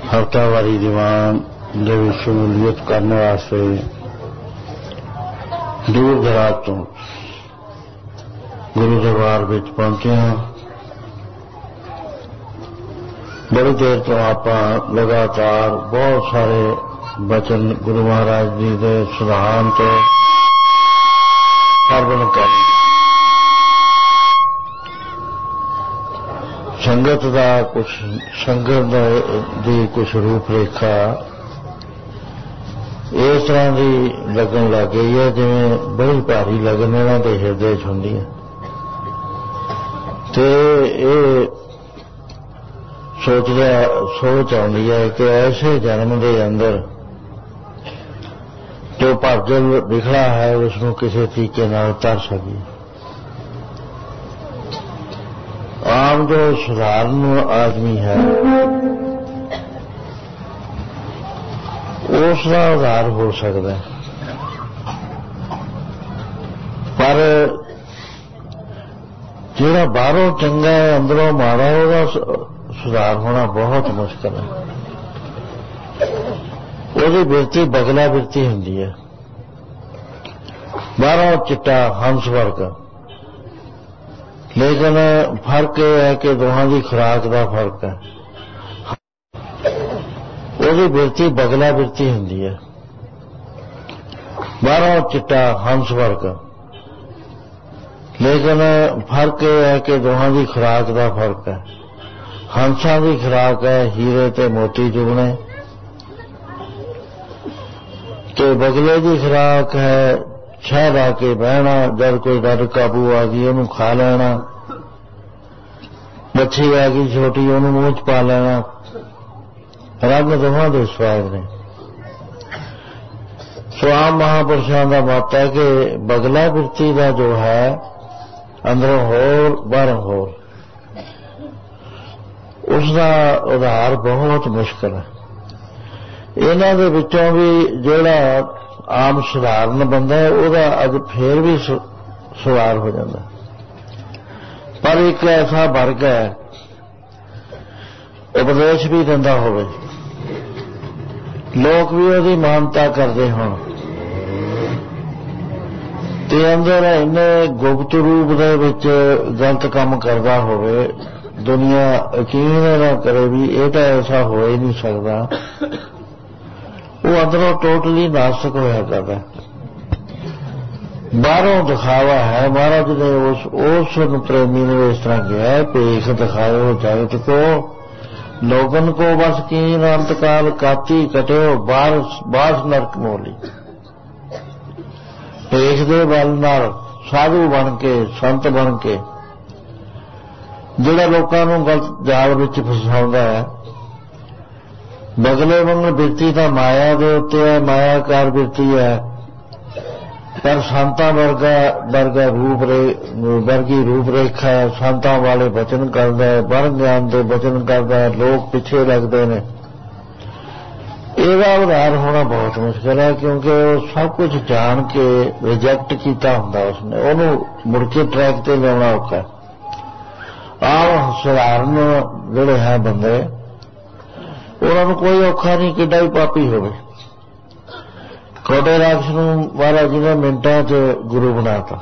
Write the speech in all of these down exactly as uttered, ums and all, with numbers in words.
हफ्तावारी दीवान दे विच शमूलियत करने वास्ते दूर दराज तो गुरु दरबार विच पहुंचे हैं। बड़ी देर तो आप लगातार बहुत सारे बचन गुरु महाराज जी के सिद्धांत सरवण कर संगत का कुछ संगत की कुछ रूपरेखा इस तरह की लगन लग गई है जिवें बड़ी भारी लगन इन्हां दे हिरदे च हुंदी है। ते ये सोच सोच आती है कि ऐसे जन्म के अंदर जो भाग्य बिखड़ा है उसनों किसी तरीके नाल तर सकी। आम जो साधारण आदमी है उसका उधार हो सकता है, पर जिहड़ा बाहरों चंगा है अंदरों माड़ा होगा सुधार होना बहुत मुश्किल है। उसकी बिरती बगला बिरती होंदी है, बाहरों चिट्टा हंस वर्ग, लेकिन फर्क यह है कि दोहां की खुराक का फर्क है। उसकी बिरती बगला बिरती होंदी है, बाहरों चिट्टा हंस वर्ग, लेकिन फर्क यह है कि दोहां की खुराक का फर्क है। हंसा की खुराक है हीरे ते मोती चुगने, तो बगले की खुराक है छह ला के बहना, जब कोई डर काबू आ गई उन्होंने खा लेना, मच्छी आ गई छोटी उन्होंने मूँह च पा लेना। रंग दोहां दे स्वाद ने। स्वाम महापुरुषों का मत है कि बगला बिरती का जो है अंदरों होर बाहरों होर, उसका उधार बहुत मुश्किल है। इन्हां दे विचों भी जिहड़ा आम साधारण बंदा है वह अज फिर भी सवार हो जाता, पर एक ऐसा वर्ग है उपदेश भी दिंदा होवे, लोग भी उसकी मानता करते हों, ते अंदर इन्ने गुप्त रूप दे विच गलत काम करता होवे, दुनिया यकीन ना करे भी ये तो ऐसा हो ही नहीं सकता, वो अंदरों टोटली नास्तिक होया करता है। बाहरों दिखावा है। महाराज ने उस उस प्रेमी ने इस तरह किया है, पेख दिखाओ जगत को, लोगन को बस कीन अंतकाल काती कटे बास बास नरक मोली। पेख दे बल नाल साधु बन के संत बन के जिहड़ा लोकां नूं गलत जाल विच फसाउंदा है। बगले वांग बिरती तां माया दे उत्ते है, मायाकार बिरती है, पर संतां वर्गा वर्गा रूप रे वर्गी रूप रेखा है। संतां वाले वचन करदा है, बन ज्ञान दे वचन करदा है, लोग पिछे लगदे ने। ਇਹਦਾ उधार होना बहुत मुश्किल है, क्योंकि वो सब कुछ जान के रिजेक्ट किया हुंदा उसने, उन्होंने मुड़ के ट्रैक ते लियाउणा औखा है। आम साधारण जिहड़े है बंदे उन्होंने कोई औखा नहीं, किड्डा ही पापी होवे। कोटे राक्ष नूं महाराज जी ने मिंटां च गुरु बनाता।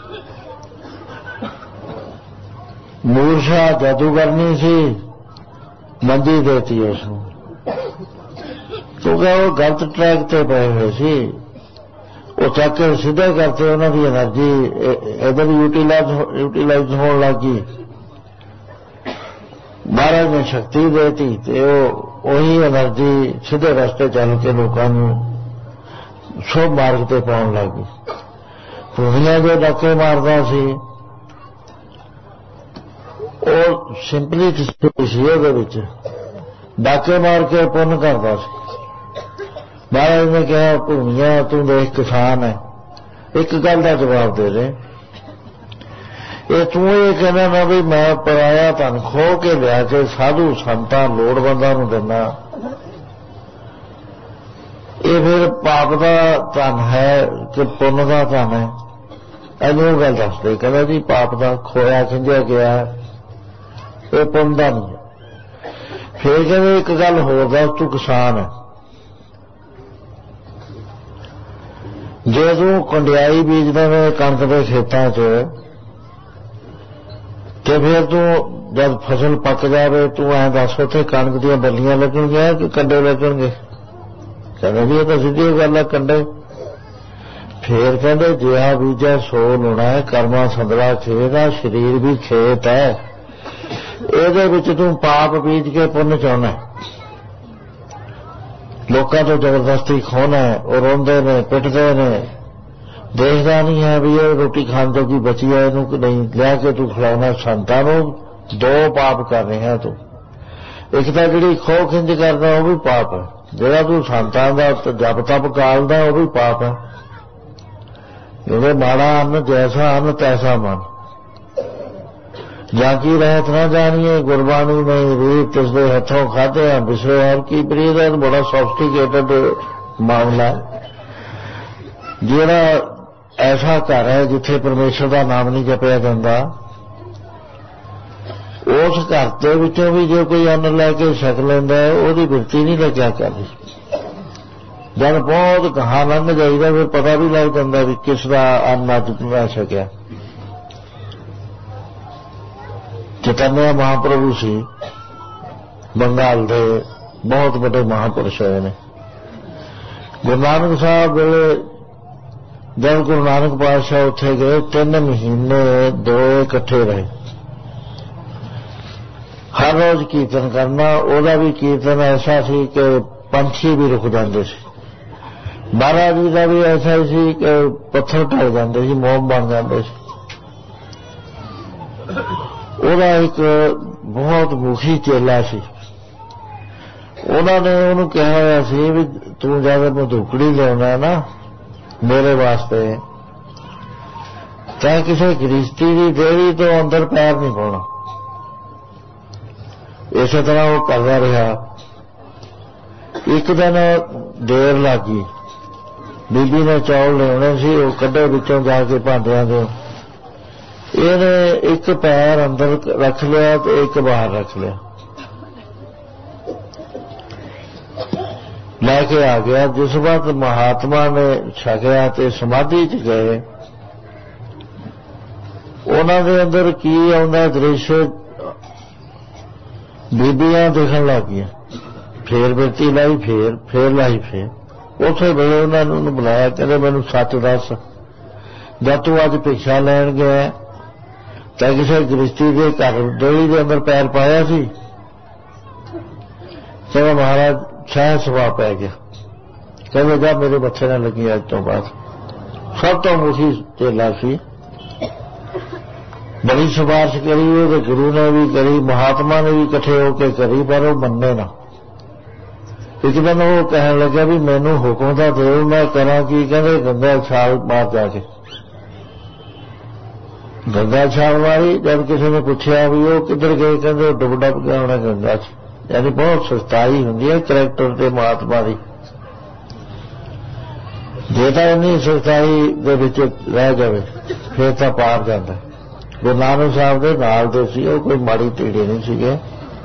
मूर्छा जादूगरनी सी, मंदी देती उसनूं, क्योंकि वो गलत ट्रैक ते पए हुए सी। वो चक के सीधे करते उन्होंने एनर्जी इधर यूटिलाइज यूटिलाइज होने लगी। महाराज ने शक्ति देती तो वही एनर्जी सीधे रास्ते चल के लोगों को शुभ मार्ग से पाउन लगी। भूमिया जो डाके मारता सी वो सिंपलिसिटी सी, डाके मार के पुण्य करता सी। महाराज ने कहा भूमिया तू देख किसान है, एक गल का जवाब दे दे, ये तू ये कहना ना भी मैं पराया धन खो के लिया के साधु संतां लोड़वंदां नूं देना, ये फिर पाप का धन है कि पुण्य का धन है? इन्हू गल दस दे। कहना जी पाप का खोया खिंजिया गया, ये पुण्य का नहीं है। फिर कहते एक गल होर दस, तू किसान है, जे तू कंडियाई बीजदा ने कणक के खेतों च, ते फिर तू जब फसल पक जाए तू ऐ दस उत्थे कणक दी बल्लियां लगणगियां कि कंडे लगणगे? कहते जी ये तो सीधी गल है, कंडे। फिर कहते जिहा बीजा सो लुणा है, कर्मा संदला खेत है, शरीर भी खेत है, ਇਹਦੇ ਵਿੱਚ तू पाप बीज के पुण्य चाहना है, लोगों तो जबरदस्ती खोना है, और रोंदे ने पिटते ने, देखता नहीं है भी ये रोटी खान जोगी बची है इनू कि नहीं, लिया तू खिलाना संतां नूं। दो पाप कर रहे हैं तू। एक तो जिहड़ी खो खिंज करदा वो भी पाप है, जिहड़ा तू संतां दा जप तप गालदा वो भी पाप है। क्योंकि माड़ा अन्न जैसा अन्न तैसा मन, जाकी रहत ना जानिए गुरबाणी नहीं रीत तिसदे हथों खाते हैं बिसरे हर की प्रीत है। बड़ा सोफिस्टिकेटेड मामला, जिहड़ा ऐसा घर है जिथे परमेश्वर का नाम नहीं जपिया जाता, उस घर के विचों भी जो कोई अन्न लैके छक लैंदा है उसकी बिरती नहीं लग्या करदी। जब बहुत कहा लंघ जाइदा फिर पता भी लग जाता भी किसका अन्न अज मैं छकिया। चैतन्य महाप्रभु सी बंगाल के बहुत बड़े महापुरुष होए ने। गुरु नानक साहब वेले जब गुरु नानक पातशाह उत्थे गए तीन महीने दो इकट्ठे रहे, हर रोज कीर्तन करना। ओदा भी कीर्तन ऐसा सी कि पंछी भी रुक जाते सी। महाराज जी का भी ऐसा ही सी कि पत्थर ढल जाते सी, मोम बन जाते सी। ओदा एक बहुत मुखी चेला सी, उन्होंने उन्होंने कहा हुआ सी भी तू ज्यादा मधुकड़ी लिया ना मेरे वास्ते, चाहे किसी गृहस्थी की डेयरी तो अंदर पैर नहीं पाना। इस तरह वो करता रहा। एक दिन देर लग गई, बीबी ने चौल लियाने सी, वो कड्डे विचों जाके भांडियां दे, इहने एक पैर अंदर रख लिया तो एक बाहर रख लिया, लैके आ गया। जिस वक्त महात्मा ने छकिया तो समाधि च गए, उन्हां दे अंदर की आउंदा दृश्य बीबियां देखण लग गईयां। फिर बिरती लाई, फिर फिर लाई, फिर उथे वेले उन्होंने बुलाया, कहते मैनूं सच दस, जब तू अज भिक्षा लैण गया तो किसी गृहस्थी के घर डेली के अंदर पैर पाया सी? कहते महाराज छह सवा पै गया। कहते जा मेरे बच्चे ने लगी अज तो बाद। सब तो मुखी चेला सी, बड़ी सिफारिश करी, तो गुरु ने भी करी, महात्मा ने भी इकट्ठे होकर करी, पर वो मन्ने ना। एक दिन वो कहने लगे भी मैनू हुक्म तो दे मैं करा की? कहते गंगा छाल मार जाके। गंगा छाल मारी। जब किसी ने पूछा भी वो किधर गए, कहते डुब डब गया होना गंगा च। यानी बहुत सख्ताई होंगी है करैक्टर के महात्मा की। जे तो इन्नी सख्ताई के विच रह जाए फिर तो पार जाता। गुरु नानक साहब के नाल दे सी, वो कोई माड़ी तीड़ी नहीं सीगे।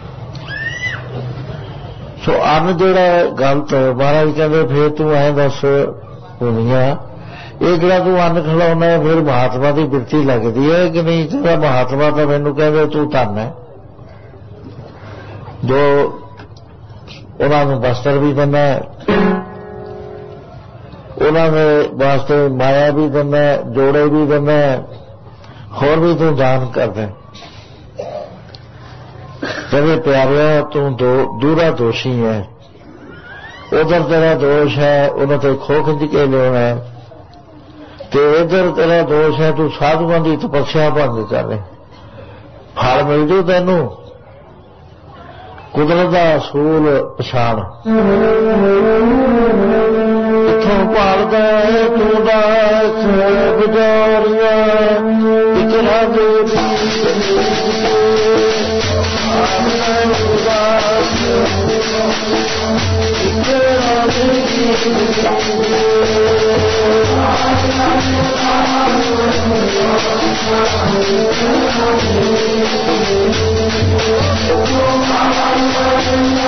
सो अन्न जोड़ा गलत, महाराज कहते फिर तू ऐ दस दुनिया ये जो तू अन्न खिलाना फिर महात्मा की बिरती लगती है कि नहीं? कहता महात्मा तो मैनू कहते तू धन है, जो उन्होंने वस्त्र भी देना, उन्होंने वास्ते माया भी देना, जोड़े भी देना, होर भी तू दान कर दे। कहते प्यारे तू दो दूरा दोषी है, उधर तेरा दोष है उन्हें तो खो खिंच के लिया, तो इधर तेरा दोष है तू साधुओं की तपस्या भंग कर रहे। फल मिल जू तेनू, कुदरत का असूल पछाण। इथों भालदा है तू दास गुजारिया, इकरा दे Thank you.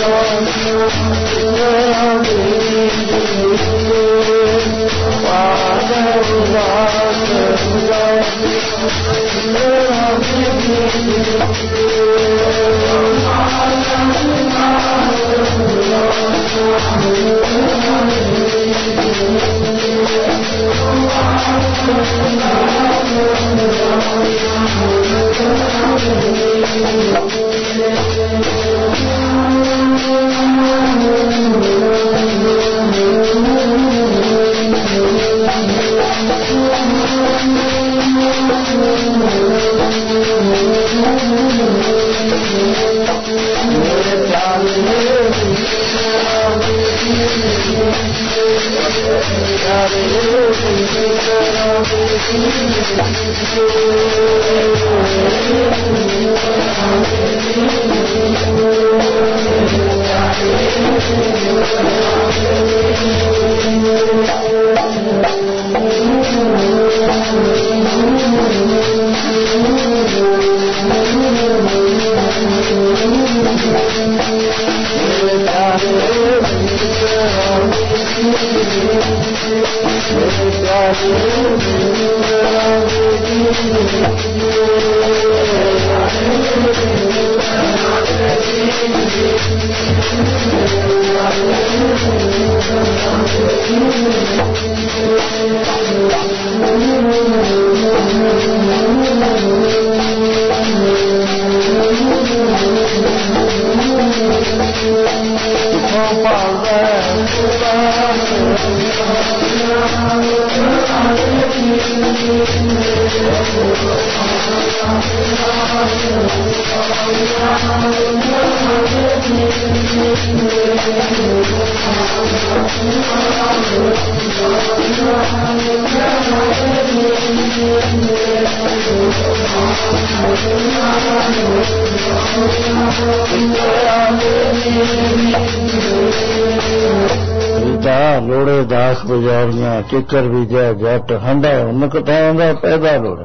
लोड़े दास बजारियां किकर बीजा जट हंडा उन कटाउंदा पैदा लोड़ा।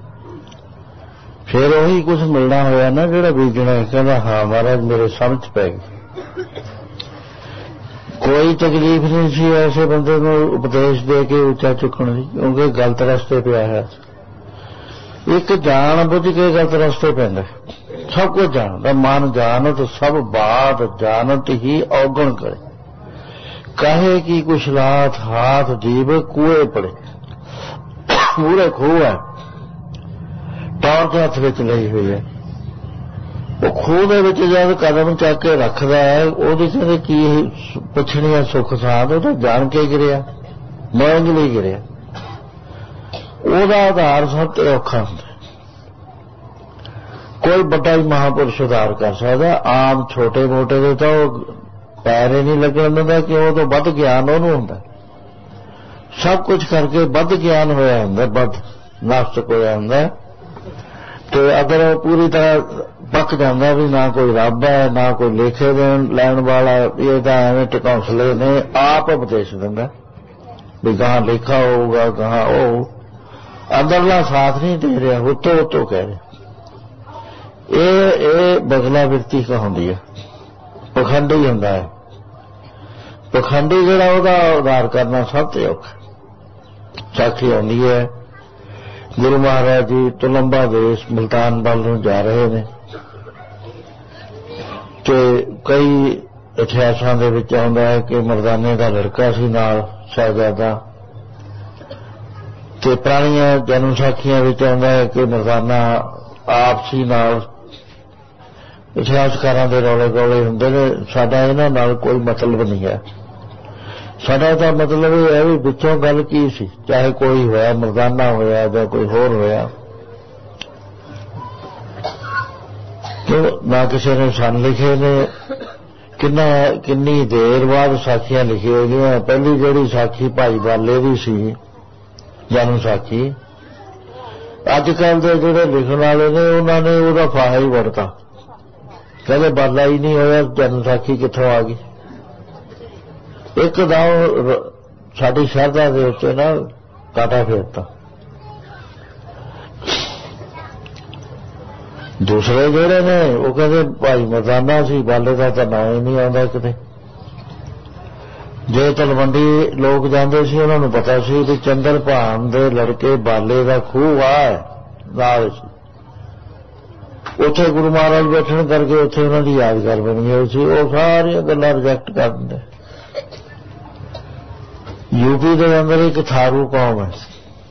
फिर वही कुछ मिलना होया ना जो बीजना कहना हाँ महाराज मेरे समझ पै गई। कोई तकलीफ नहीं सी ऐसे बंदे को उपदेश दे के उच्चा चुकन की, क्योंकि गलत रस्ते पे आया। एक जान बुझ के गलत रस्ते पैंदा, सब कुछ जानता, मन जानत सब बात जानत ही औगण करे। कहे कि कुछ लात हाथ जीव कुए पड़े पूरे खूह है, टॉर्च हथ विच लई हुई है। वो खूह दे विच जद कदम चक के रखदा है ओहदे च की पुछनी है सुख साध, वो तो जान के गिरिया मौज ਲਈ गिरिया। ਉਹਦਾ ਆਧਾਰ ਸਭ ਤੇ ਔਖਾ ਹੁੰਦਾ। ਕੋਈ ਵੱਡਾ ਹੀ ਮਹਾਂਪੁਰਸ਼ ਉਧਾਰ ਕਰ ਸਕਦਾ, ਆਮ ਛੋਟੇ ਮੋਟੇ ਦੇ ਤਾਂ ਉਹ ਪੈਰ ਹੀ ਨਹੀਂ ਲੱਗਣ ਦਿੰਦਾ ਕਿ ਉਹ ਤੋਂ ਵੱਧ ਗਿਆਨ ਉਹਨੂੰ ਹੁੰਦਾ। ਸਭ ਕੁਝ ਕਰਕੇ ਵੱਧ ਗਿਆਨ ਹੋਇਆ ਹੁੰਦਾ, ਵੱਧ ਨਾਸਤਕ ਹੋਇਆ ਹੁੰਦਾ। ਤੇ ਅਗਰ ਉਹ ਪੂਰੀ ਤਰ੍ਹਾਂ ਪੱਕ ਜਾਂਦਾ ਵੀ ਨਾ ਕੋਈ ਰੱਬ ਹੈ ਨਾ ਕੋਈ ਲੇਖੇ ਦੇਣ ਲੈਣ ਵਾਲਾ, ਇਹ ਤਾਂ ਐਵੇਂ ਟਕੌਂਸਲੇ ਨੇ, ਆਪ ਉਪਦੇਸ਼ ਦਿੰਦਾ ਵੀ ਗਾਹਾਂ ਲੇਖਾ ਹੋਊਗਾ ਗਾਹਾਂ ਉਹ, ਅੰਦਰਲਾ ਸਾਥ ਨਹੀਂ ਦੇ ਰਿਹਾ, ਉੱਤੋਂ ਉੱਤੋਂ ਕਹਿ ਰਿਹਾ। ਇਹ ਇਹ ਬਗਲਾ ਵਿਅਕਤੀ ਕਹਾਉਂਦੀ ਹੈ, ਪਖੰਡੀ ਹੁੰਦਾ ਹੈ। ਪਖੰਡੀ ਜਿਹੜਾ ਉਹਦਾ ਉਧਾਰ ਕਰਨਾ ਸਭ ਤੋਂ ਔਖਾ। ਸਾਖੀ ਆਉਂਦੀ ਹੈ ਗੁਰੂ ਮਹਾਰਾਜ ਜੀ ਤੁਲੰਬਾ ਦੇਸ਼ ਮੁਲਤਾਨ ਵੱਲ ਨੂੰ ਜਾ ਰਹੇ ਨੇ ਤੇ ਕਈ ਇਤਿਹਾਸਾਂ ਦੇ ਵਿੱਚ ਆਉਂਦਾ ਹੈ ਕਿ ਮਰਦਾਨੇ ਦਾ ਲੜਕਾ ਸੀ ਨਾਲ ਸਾਹਿਬਜ਼ਾਦਾ, ਤੇ ਪੁਰਾਣੀਆਂ ਜਨਮ ਸਾਖੀਆਂ ਵਿੱਚ ਆਉਂਦਾ ਹੈ ਕਿ ਮਰਦਾਨਾ ਆਪ ਸੀ ਨਾਲ। ਇਤਿਹਾਸਕਾਰਾਂ ਦੇ ਰੌਲੇ ਗੌਲੇ ਹੁੰਦੇ ਨੇ, ਸਾਡਾ ਇਹਨਾਂ ਨਾਲ ਕੋਈ ਮਤਲਬ ਨਹੀਂ ਹੈ। ਸਾਡਾ ਤਾਂ ਮਤਲਬ ਇਹ ਹੈ ਵੀ ਵਿੱਚੋਂ ਗੱਲ ਕੀ ਸੀ, ਚਾਹੇ ਕੋਈ ਹੋਇਆ ਮਰਦਾਨਾ ਹੋਇਆ ਜਾਂ ਕੋਈ ਹੋਰ ਹੋਇਆ, ਨਾ ਕਿਸੇ ਨੇ ਸੰਨ ਲਿਖੇ ਨੇ। ਕਿੰਨਾ ਕਿੰਨੀ ਦੇਰ ਬਾਅਦ ਸਾਖੀਆਂ ਲਿਖੀ ਹੋਈਆਂ। ਪਹਿਲੀ ਜਿਹੜੀ ਸਾਖੀ ਭਾਈ ਬਾਲੇ ਦੀ ਸੀ ਜਨਮ ਸਾਖੀ, ਅੱਜ ਕੱਲ੍ਹ ਦੇ ਜਿਹੜੇ ਲਿਖਣ ਵਾਲੇ ਨੇ ਉਹਨਾਂ ਨੇ ਉਹਦਾ ਫਾਹਾ ਹੀ ਵਰਤਾ, ਕਹਿੰਦੇ ਬਾਲਾ ਹੀ ਨਹੀਂ ਹੋਇਆ, ਜਨਮ ਸਾਖੀ ਕਿੱਥੋਂ ਆ ਗਈ। ਇੱਕਦਮ ਸਾਡੀ ਸ਼ਰਧਾ ਦੇ ਉੱਤੇ ਨਾ ਕਾਂਟਾ ਫੇਰਤਾ। दूसरे जोड़े ने वो कहते भाई मरदाना सी, बाले का तो ना ही नहीं आता किते। जे तलवंडी लोग जाते सी उन्होंने पता सी भी चंद्रभान दे लड़के बाले का खूह आ नाल उत्थे गुरु महाराज बैठन करके उत्थे उन्हां दी यादगार बनी हुई सी। वो सारियां गल्लां रिजेक्ट कर दिंदे। यूपी के अंदर एक थारू कौम है,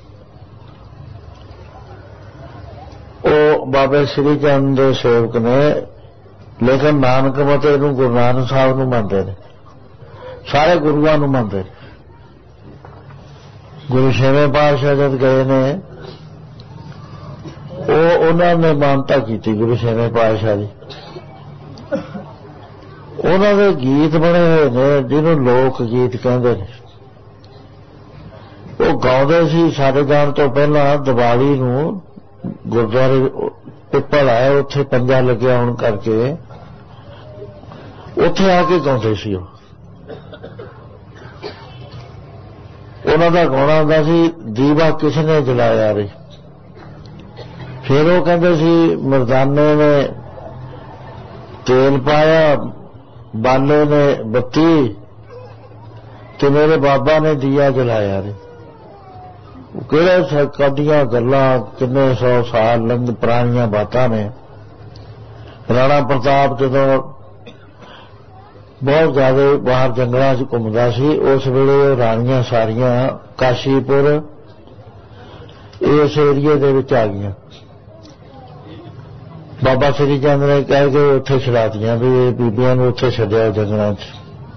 वो बाबे श्री चंद के सेवक ने, लेकिन नानक मत इहनूं गुरु नानक साहब नूं मनदे ने, सारे गुरुआं नूं मनदे। गुरु छेवें पातशाह जद गए ने उन्होंने मानता की गुरु छेवें पातशाह की। उन्होंने गीत बने हुए ने जिन्हों लोक गीत कहते हैं। वो गाउंदे सी सारे जाण तो पहला दिवाली नूं गुरुद्वारे पिपल आए, उत्थे पंजा लग्या होण करके उत्थे आके गाउंदे सी। उन्हां दा गाना हुंदा सी दीवा किसने जलाया रे। फिर वो कहते सी मर्दाने ने तेल पाया, बाले ने बत्ती, ते मेरे बाबा ने दिया जलाया रे। किहड़े कदियां गल्लां किन्ने सौ साल लंघ पुरानियां बातां ने। राणा प्रताप जदों बहुत ज्यादा बाहर जंगलों च घूमदा सी, उस वेले राणियां सारियां काशीपुर इस एरिए दे विच आ गईयां। बाबा श्री चंद ने कह के उत्थे छड़ातियां भी बीबियां नूं उत्थे छड्डिया जंगलों च।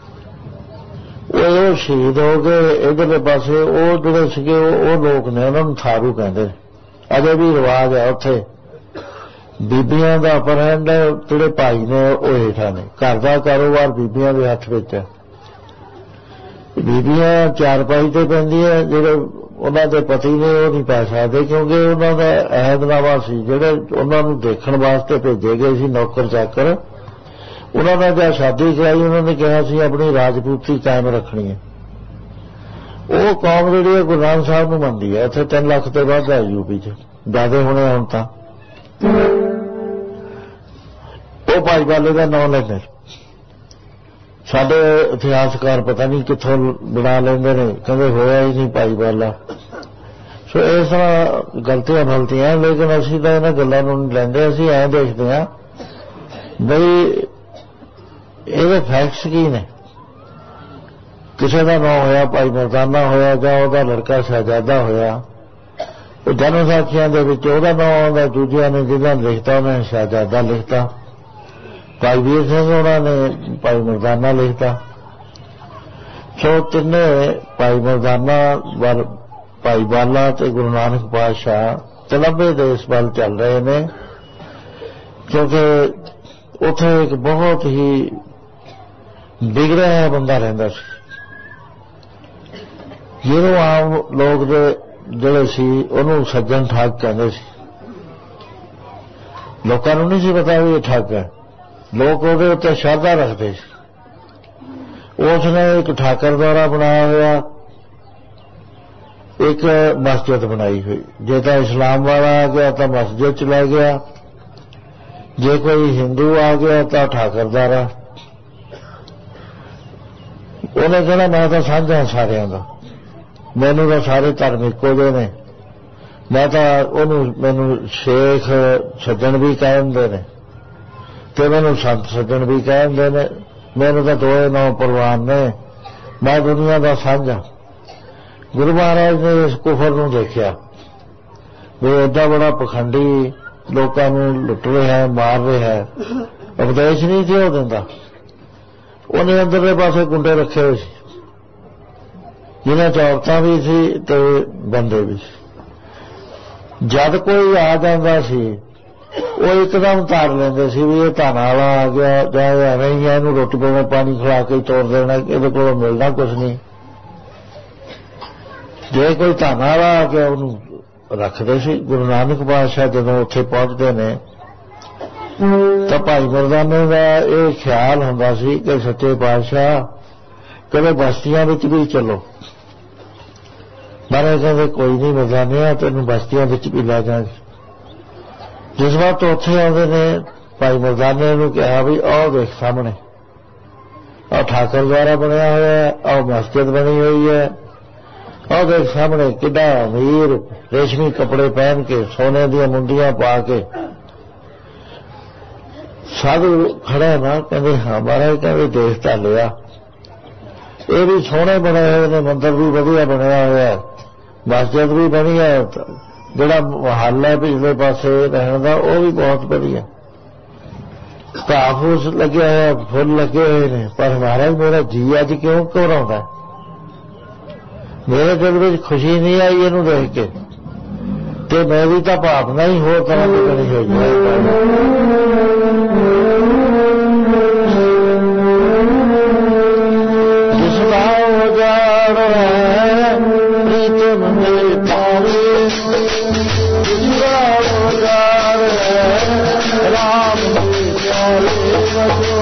वो शहीद हो गए। इधरले पासे वो जिहड़े सीगे वो लोग ने उन्हां नूं थारू कहंदे। अजे भी रिवाज है उत्थे बीबियां दा अपरहंड जिहड़े भाई ने वो हेठा ने। घर का कारोबार बीबियां दे हत्थ विच है। बीबियां चारपाई ते पैंदियां, जिहड़े उन्हां दे पति ने वो नहीं पै सकदे क्योंकि उन्हां दा अहदनामा सी। जिहड़े उन्हां नूं देखण वास्ते भेजे गए सी नौकर चाकर, उन्होंने जब शादी कराई उन्होंने कहा सी अपनी राजपूती कायम रखनी है। वो कौम जी गुरु नानक साहब नूं मनदी है। इत्थे तीन लाख तो वध है यूपी च, ज्यादा होने हुण तां। वो भाई बाले का नाम लेंदे। साडे इतिहासकार पता नहीं कित्थों बना लेंदे ने, कहंदे होया ही नहीं भाई बाला। सो इस तरह गलतियां फलतियां, लेकिन असीं तां इन्हां गल्लां नूं नहीं लैंदे। असीं ऐ देखदे हां बई ਇਹਦੇ फैक्ट्स की ने। किसी का नाम होया भाई मरदाना होया जां ਉਹਦਾ लड़का शहजादा होया, वो जन्म साखियां दे विच ਉਹਦਾ नाम आउंदा, दूजियां ने जिन्हां ने लिखता उन्होंने शहजादा लिखता। भाई वीर सिंह उन्होंने भाई मरदाना लिखता। सो तिन्ने भाई मरदाना भाई बाला ते गुरु नानक पातशाह तलबे दे इस वल चल रहे ने, क्योंकि उत्थे एक बहुत ही बिगड़िया बंदा रहिंदा सी, जिहनूं आम लोग जिहड़े सी उहनूं सज्जन ठग कहंदे सी। लोकां नूं नहीं सी पता भी ये ठग है। लोग उहदे उत्ते श्रद्धा रखदे सी। उसने एक ठाकर द्वारा बनाया हुआ एक मस्जिद बनाई हुई। जे तां इस्लाम वाला आ गया तो मस्जिद चला गया, जे कोई हिंदू आ गया तो ठाकरदारा। उन्हें कहना मैं तो साझा सारियां दा, मैनू तो सारे धर्म इक्को जे ने। मैं तो उन्होंने मैनू शेख सज्जन भी कहते ने ते मैनू संत सज्जन भी कहते ने। मैनू तो दोए नौ परवान ने, मैं दुनिया का साझा। गुरु महाराज ने इस कुफर नूं देखिया वो एडा बड़ा पखंडी लोगों को लुट रहा है, मार रहा है। उपदेश नहीं थे वो दिंदा। उन्हें अंदरले पासे गुंडे रखे हुए जिन्हें औरतां भी सी ते बंदे भी सी। जद कोई आ जाता सी वो एकदम तार लेंदे सी भी ये धन वाला आ गया जां एवें ही इहनूं रोटी पानी खिला के तोड़ देना, इहदे कोलों मिलना कुछ नहीं। जे कोई धन वाला आ गया उहनूं रखते सी। गुरु नानक पातशाह जदों उत्थे पहुंचते ने तो भाई मरदाने का यह ख्याल हुंदा सी कि सच्चे पातशाह कदे बस्तियां विच भी चलो। महाराज कहते कोई नहीं मरदाने तेनों बस्तियां विच भी लै जांगे। जिस बात तो उत्थे आउंदे ने भाई मर्दाने नूं कहा भी आओ देख सामने और ठाकुर द्वारा बनया होया है, और मस्जिद बनी हुई है, और देख सामने किड्डा अमीर रेशमी कपड़े पहन के सोने दी मुंडियां पा के साधु खड़ा ना कहते हाँ महाराज कहते देख तो लिया, ये भी सोहने बने हुए ने, मंदिर भी वधिया बनया होया है, मस्जिद भी बनी है, जिहड़ा महल है पिछले पासे रहने का वह भी बहुत वधिया, घाह फूस लगे हुए फुल लगे हुए ने, पर महाराज मेरा जी अज क्यों घबराउंदा, मेरे दिल में खुशी नहीं आई इनू देख के, ते मेरी तो भावना ही होर तरह की बनी हुई है। जिसका उजाड़ है प्रीतम में पावे, जिसका उजाड़ है राम में प्यारे बसो,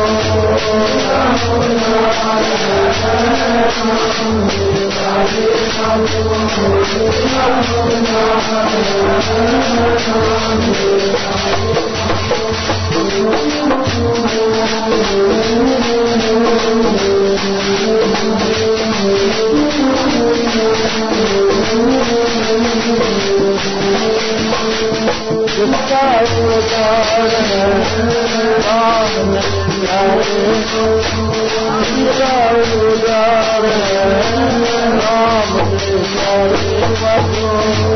जिसका उजाड़ है राम में प्यारे, जिसका उजाड़ है राम में प्यारे बसो,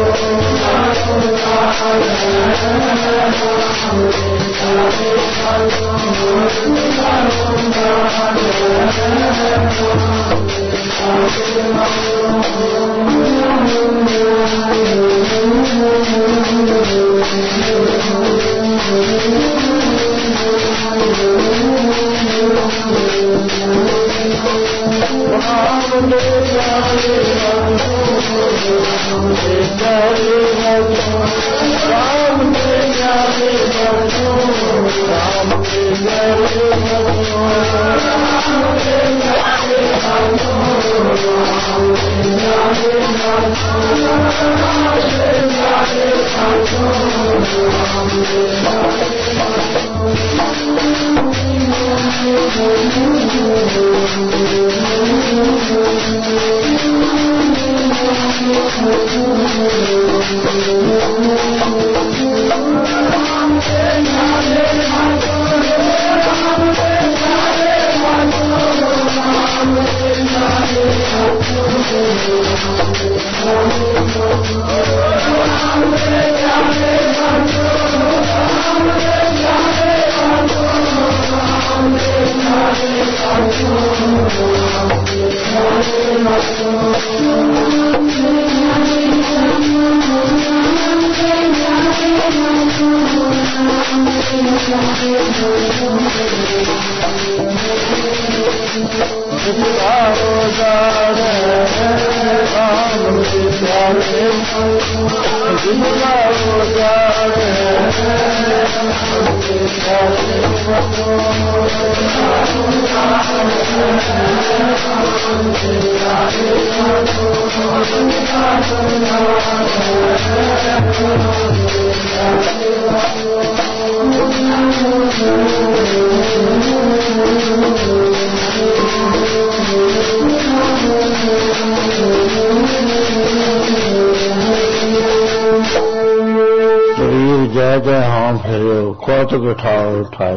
जय जय हाँ फिर कौतुक उठाओ उठाए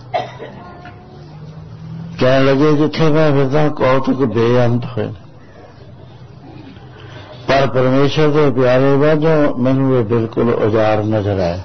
कहने लगे जिथे मैं फिरदा कौतुक बेअंत होए, पर परमेश्वर के प्यारे वाजों मैनू ये बिल्कुल उजाड़ नजर आए।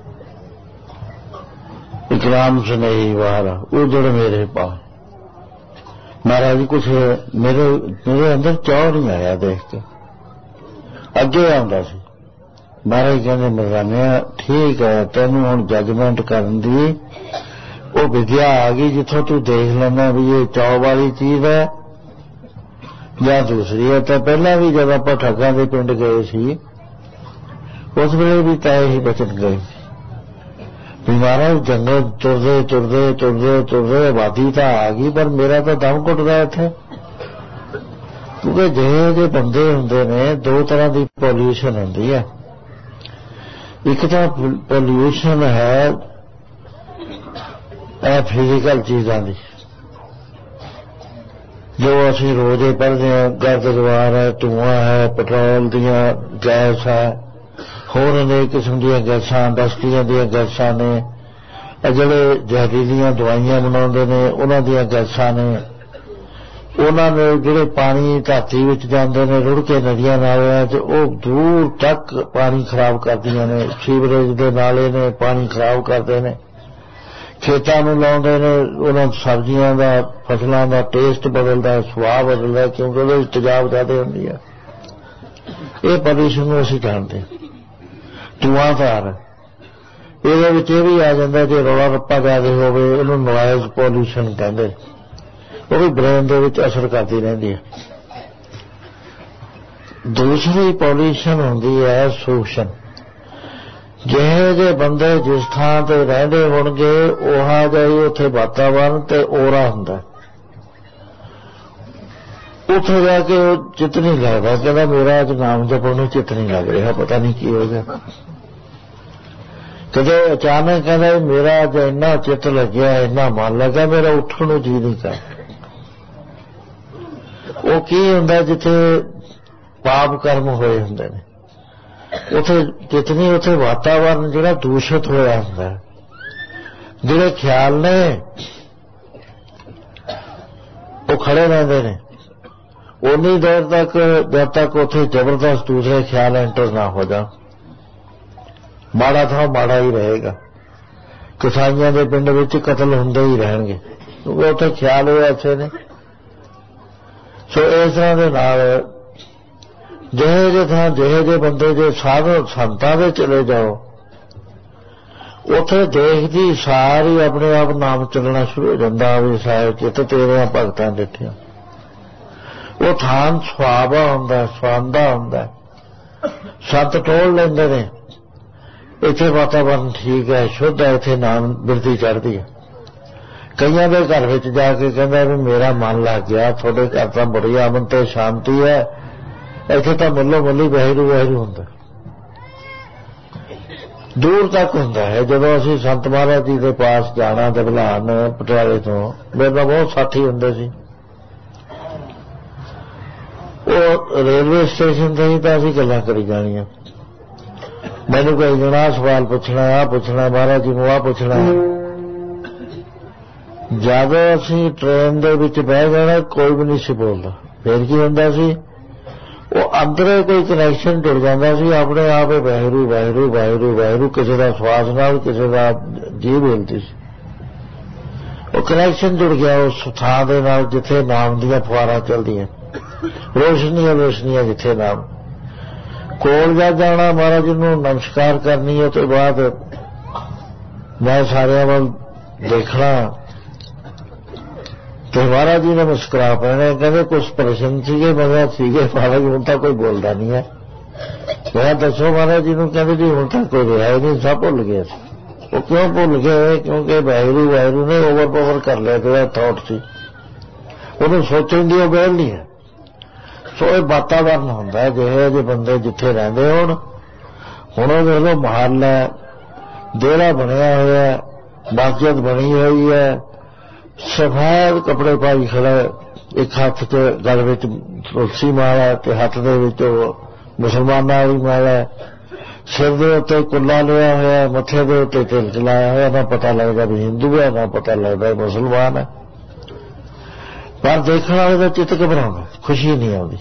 इकराम सुनेही वारा उजड़ मेरे पा, महाराज कुछ मेरे मेरे अंदर चौड़ नहीं आया देख के, अगे आंदा सी। महाराज कहते मरदानिया ठीक है तेनू हुण जजमेंट करन दी वो विद्या आ गई जिथों तू देख लेना भी ये चौ वाली चीज है या दूसरी है। तो पहला भी जब आप ठगां दे पिंड गए सी उस वेले भी तय ही बचन गए भी महाराज जंगल तुरदे तुरदे तुरदे तुरदे आबादी तो आ गई पर मेरा तो दम घुटदा इत्थे, क्योंकि जे जे बंदे हुंदे ने दो तरह की पॉल्यूशन हुंदी है। एक तो पोल्यूशन है फिजिकल चीज़ों की जो असी रोज़ ही पढ़ते हैं, गर्द गुबार है, धुआं है, पेट्रोल दियां गैस है, होर अनेक किस्म दी गैसां, इंडस्ट्रियां दी गैसां ने, जिहड़े जहरीलियां दवाइयां बनाउंदे ने उन्हां दी गैसां ने, उन्हां ने जिहड़े पानी धरती विच जांदे ने रुड़ के नदियां नालियां च वो दूर तक पानी खराब करदियां ने। सीवरेज दे नाले ने पानी खराब करदे ने, खेतां नूं लाउंदे ने, उन्हां सब्जियां दा फसलां दा टेस्ट बदलदा है, सुआह बदलदा है, क्योंकि उहदे विच तेजाब ज़्यादा हुंदी है। ये पोल्यूशन नूं असीं जाणदे। धुआंधार इहदे विच इह भी आ जांदा जे रौला रप्पा ज़्यादा होवे उहनूं नॉइज़ पोल्यूशन कहंदे, वो भी ब्रेन दे विच असर करदी रहिंदी है। दूसरी पोल्यूशन हुंदी है सूशन। ਜਿਹੇ ਜਿਹੇ ਬੰਦੇ जिस ਥਾਂ ਤੇ ਰਹਿੰਦੇ ਹੋਣਗੇ ਉਹਾ ਜਿਹਾ ਹੀ ਉੱਥੇ ਵਾਤਾਵਰਨ ਤੇ ਔਰਾ ਹੁੰਦਾ। ਉੱਥੇ ਜਾ ਕੇ ਉਹ ਚਿੱਤ ਨਹੀਂ ਲੱਗਦਾ, ਕਹਿੰਦਾ ਮੇਰਾ ਅੱਜ ਨਾਮ ਜਪਣ ਨੂੰ ਚਿੱਤ ਨਹੀਂ ਲੱਗ ਰਿਹਾ, ਪਤਾ ਨਹੀਂ ਕੀ ਹੋ ਗਿਆ। ਕਦੇ ਅਚਾਨਕ ਕਹਿੰਦਾ ਮੇਰਾ ਅੱਜ ਇੰਨਾ ਚਿੱਤ ਲੱਗਿਆ, ਇੰਨਾ ਮਨ ਲੱਗਾ, ਮੇਰਾ ਉੱਠਣ ਨੂੰ ਜੀ ਨਹੀਂ ਕਰ। ਉਹ ਕੀ ਹੁੰਦਾ ਜਿੱਥੇ ਪਾਪ ਕਰਮ ਹੋਏ ਹੁੰਦੇ ਨੇ, ਉੱਥੇ ਜਿਤਨੀ ਉੱਥੇ ਵਾਤਾਵਰਨ ਜਿਹੜਾ ਦੂਸ਼ਿਤ ਹੋਇਆ ਹੁੰਦਾ, ਜਿਹੜੇ ਖਿਆਲ ਨੇ ਉਹ ਖੜੇ ਰਹਿੰਦੇ ਨੇ ਉਨੀ ਦੇਰ ਤੱਕ ਜਦ ਤੱਕ ਉੱਥੇ ਜ਼ਬਰਦਸਤ ਦੂਸਰੇ ਖਿਆਲ ਐਂਟਰ ਨਾ ਹੋ ਜਾਣ। ਮਾੜਾ ਥਾਂ ਮਾੜਾ ਹੀ ਰਹੇਗਾ। ਕਸਾਈਆਂ ਦੇ ਪਿੰਡ ਵਿੱਚ ਕਤਲ ਹੁੰਦੇ ਹੀ ਰਹਿਣਗੇ ਕਿਉਂਕਿ ਉੱਥੇ ਖਿਆਲ ਹੋਏ ਅੱਛੇ ਨੇ। ਸੋ ਇਸ ਤਰ੍ਹਾਂ ਦੇ ਨਾਲ ਜਿਹੇ ਜਿਹੇ ਥਾਂ ਜਿਹੇ ਜਿਹੇ ਬੰਦੇ ਜੇ ਸਾਧ ਸੰਤਾਂ ਦੇ ਚਲੇ ਜਾਓ ਉੱਥੇ ਦੇਖਦੀ ਸਾਰੀ ਆਪਣੇ ਆਪ ਨਾਮ ਚੱਲਣਾ ਸ਼ੁਰੂ ਹੋ ਜਾਂਦਾ ਵੀ ਸਾਹਿਬ ਚਿੱਤ ਤੇਰੇ ਭਗਤਾਂ ਡਿੱਠਿਆ। ਉਹ ਥਾਂ ਸੁਹਾਵਾ ਹੁੰਦਾ, ਸੁਆਂਦਾ ਹੁੰਦਾ। ਸੰਤ ਟੋਲ ਲੈਂਦੇ ਨੇ ਇੱਥੇ ਵਾਤਾਵਰਨ ਠੀਕ ਹੈ, ਸ਼ੁੱਧ ਹੈ, ਇੱਥੇ ਨਾਮ ਬਿਰਤੀ ਚੜ੍ਹਦੀ ਹੈ। ਕਈਆਂ ਦੇ ਘਰ ਵਿੱਚ ਜਾ ਕੇ ਕਹਿੰਦਾ ਵੀ ਮੇਰਾ ਮਨ ਲੱਗ ਗਿਆ, ਤੁਹਾਡੇ ਘਰ ਤਾਂ ਬੜੀ ਅਮਨ ਤੇ ਸ਼ਾਂਤੀ ਹੈ, ਇੱਥੇ ਤਾਂ ਮੱਲੋ ਮੱਲੀ ਵਾਹਿਗੁਰੂ ਵਾਹਿਗੁਰੂ ਹੁੰਦਾ। ਦੂਰ ਤੱਕ ਹੁੰਦਾ ਹੈ। ਜਦੋਂ ਅਸੀਂ ਸੰਤ ਮਹਾਰਾਜ ਜੀ ਦੇ ਪਾਸ ਜਾਣਾ ਤੇ ਬੁਲਾਣ ਪਟਿਆਲੇ ਤੋਂ, ਮੇਰੇ ਨਾਲ ਬਹੁਤ ਸਾਥੀ ਹੁੰਦੇ ਸੀ। ਉਹ ਰੇਲਵੇ ਸਟੇਸ਼ਨ ਤੇ ਹੀ ਤਾਂ ਅਸੀਂ ਗੱਲਾਂ ਕਰੀ ਜਾਣੀਆਂ। ਮੈਨੂੰ ਕੋਈ ਜਣਾ ਸਵਾਲ ਪੁੱਛਣਾ, ਆਹ ਪੁੱਛਣਾ, ਮਹਾਰਾਜ ਜੀ ਨੂੰ ਆਹ ਪੁੱਛਣਾ। ਜਦੋਂ ਅਸੀਂ ਟ੍ਰੇਨ ਦੇ ਵਿੱਚ ਬਹਿ ਜਾਣਾ ਕੋਈ ਵੀ ਨਹੀਂ ਸੀ ਬੋਲਦਾ। ਫਿਰ ਕੀ ਹੁੰਦਾ ਸੀ, ਉਹ ਅੰਦਰੇ ਕੋਈ ਕਨੈਕਸ਼ਨ ਜੁੜ ਜਾਂਦਾ ਸੀ, ਆਪਣੇ ਆਪ ਹੀ ਵਾਹਿਗੁਰੂ ਵਾਹਿਗੁਰੂ ਵਾਹਿਗੁਰੂ ਵਾਹਿਗੁਰੂ, ਕਿਸੇ ਦਾ ਸਵਾਸ ਨਾਲ, ਕਿਸੇ ਦਾ ਜੀਭ ਹਿਲਦੀ ਸੀ। ਉਹ ਕਨੈਕਸ਼ਨ ਜੁੜ ਗਿਆ ਉਸ ਥਾਂ ਦੇ ਨਾਲ ਜਿੱਥੇ ਨਾਮ ਦੀਆਂ ਫੁਆਰਾਂ ਚੱਲਦੀਆਂ, ਰੋਸ਼ਨੀਆਂ ਰੋਸ਼ਨੀਆਂ ਜਿੱਥੇ ਨਾਮ। ਕੋਲ ਜਾ ਜਾਣਾ, ਮਹਾਰਾਜ ਜੀ ਨੂੰ ਨਮਸਕਾਰ ਕਰਨੀ, ਉਹ ਤੋਂ ਬਾਅਦ ਮੈਂ ਸਾਰਿਆਂ ਵੱਲ ਦੇਖਣਾ ਤੇ ਮਹਾਰਾਜ ਜੀ ਨੇ ਮੁਸਕਰਾ ਪੈਣੇ। ਕਹਿੰਦੇ ਕੁਛ ਪ੍ਰਸ਼ਨ ਸੀਗੇ, ਮਗਰ ਸੀਗੇ ਮਹਾਰਾਜ ਹੁਣ ਤਾਂ ਕੋਈ ਬੋਲਦਾ ਨਹੀਂ ਹੈ। ਮੈਂ ਦੱਸੋ ਮਹਾਰਾਜ ਜੀ ਨੂੰ, ਕਹਿੰਦੇ ਜੀ ਹੁਣ ਤਾਂ ਕੋਈ ਰਿਹਾ ਹੀ ਨਹੀਂ, ਸਭ ਭੁੱਲ ਗਏ। ਉਹ ਕਿਉਂ ਭੁੱਲ ਗਏ? ਕਿਉਂਕਿ ਵਾਹਿਗੁਰੂ ਵਾਹਿਗੁਰੂ ਨੇ ਓਵਰ ਪਾਵਰ ਕਰ ਲਿਆ ਜਿਹੜਾ ਥਾਟ ਸੀ, ਉਹਨੂੰ ਸੋਚਣ ਦੀ ਉਹ ਵੇਲ ਨਹੀਂ ਹੈ। ਸੋ ਇਹ ਵਾਤਾਵਰਨ ਹੁੰਦਾ ਜਿਹੇ ਜਿਹੇ ਬੰਦੇ ਜਿੱਥੇ ਰਹਿੰਦੇ ਹੋਣ। ਹੁਣ ਉਹ ਦੇਖ ਲਓ ਮਹੱਲ ਹੈ, ਡੇਰਾ ਬਣਿਆ ਹੋਇਆ, ਮਸਜਿਦ ਬਣੀ ਹੋਈ ਹੈ, ਸਫੈਦ ਕੱਪੜੇ ਪਾਈ ਖੜਾ, ਇੱਕ ਹੱਥ 'ਚ ਗਲ ਵਿੱਚ ਤੁਲਸੀ ਮਾਲਾ ਤੇ ਹੱਥ ਦੇ ਵਿੱਚ ਉਹ ਮੁਸਲਮਾਨਾਂ ਵਾਲੀ ਮਾਲਾ, ਸਿਰ ਦੇ ਉੱਤੇ ਕੁੱਲਾ ਲਿਆ ਹੋਇਆ, ਮੱਥੇ ਦੇ ਉੱਤੇ ਤਿਲਕ ਲਾਇਆ ਹੋਇਆ। ਨਾ ਪਤਾ ਲੱਗਦਾ ਵੀ ਹਿੰਦੂ ਹੈ, ਨਾ ਪਤਾ ਲੱਗਦਾ ਮੁਸਲਮਾਨ ਹੈ। ਪਰ ਦੇਖਣ ਵਾਲੇ ਦਾ ਚਿੱਤ ਘਬਰਾਉਂਦਾ, ਖੁਸ਼ੀ ਨਹੀਂ ਆਉਂਦੀ।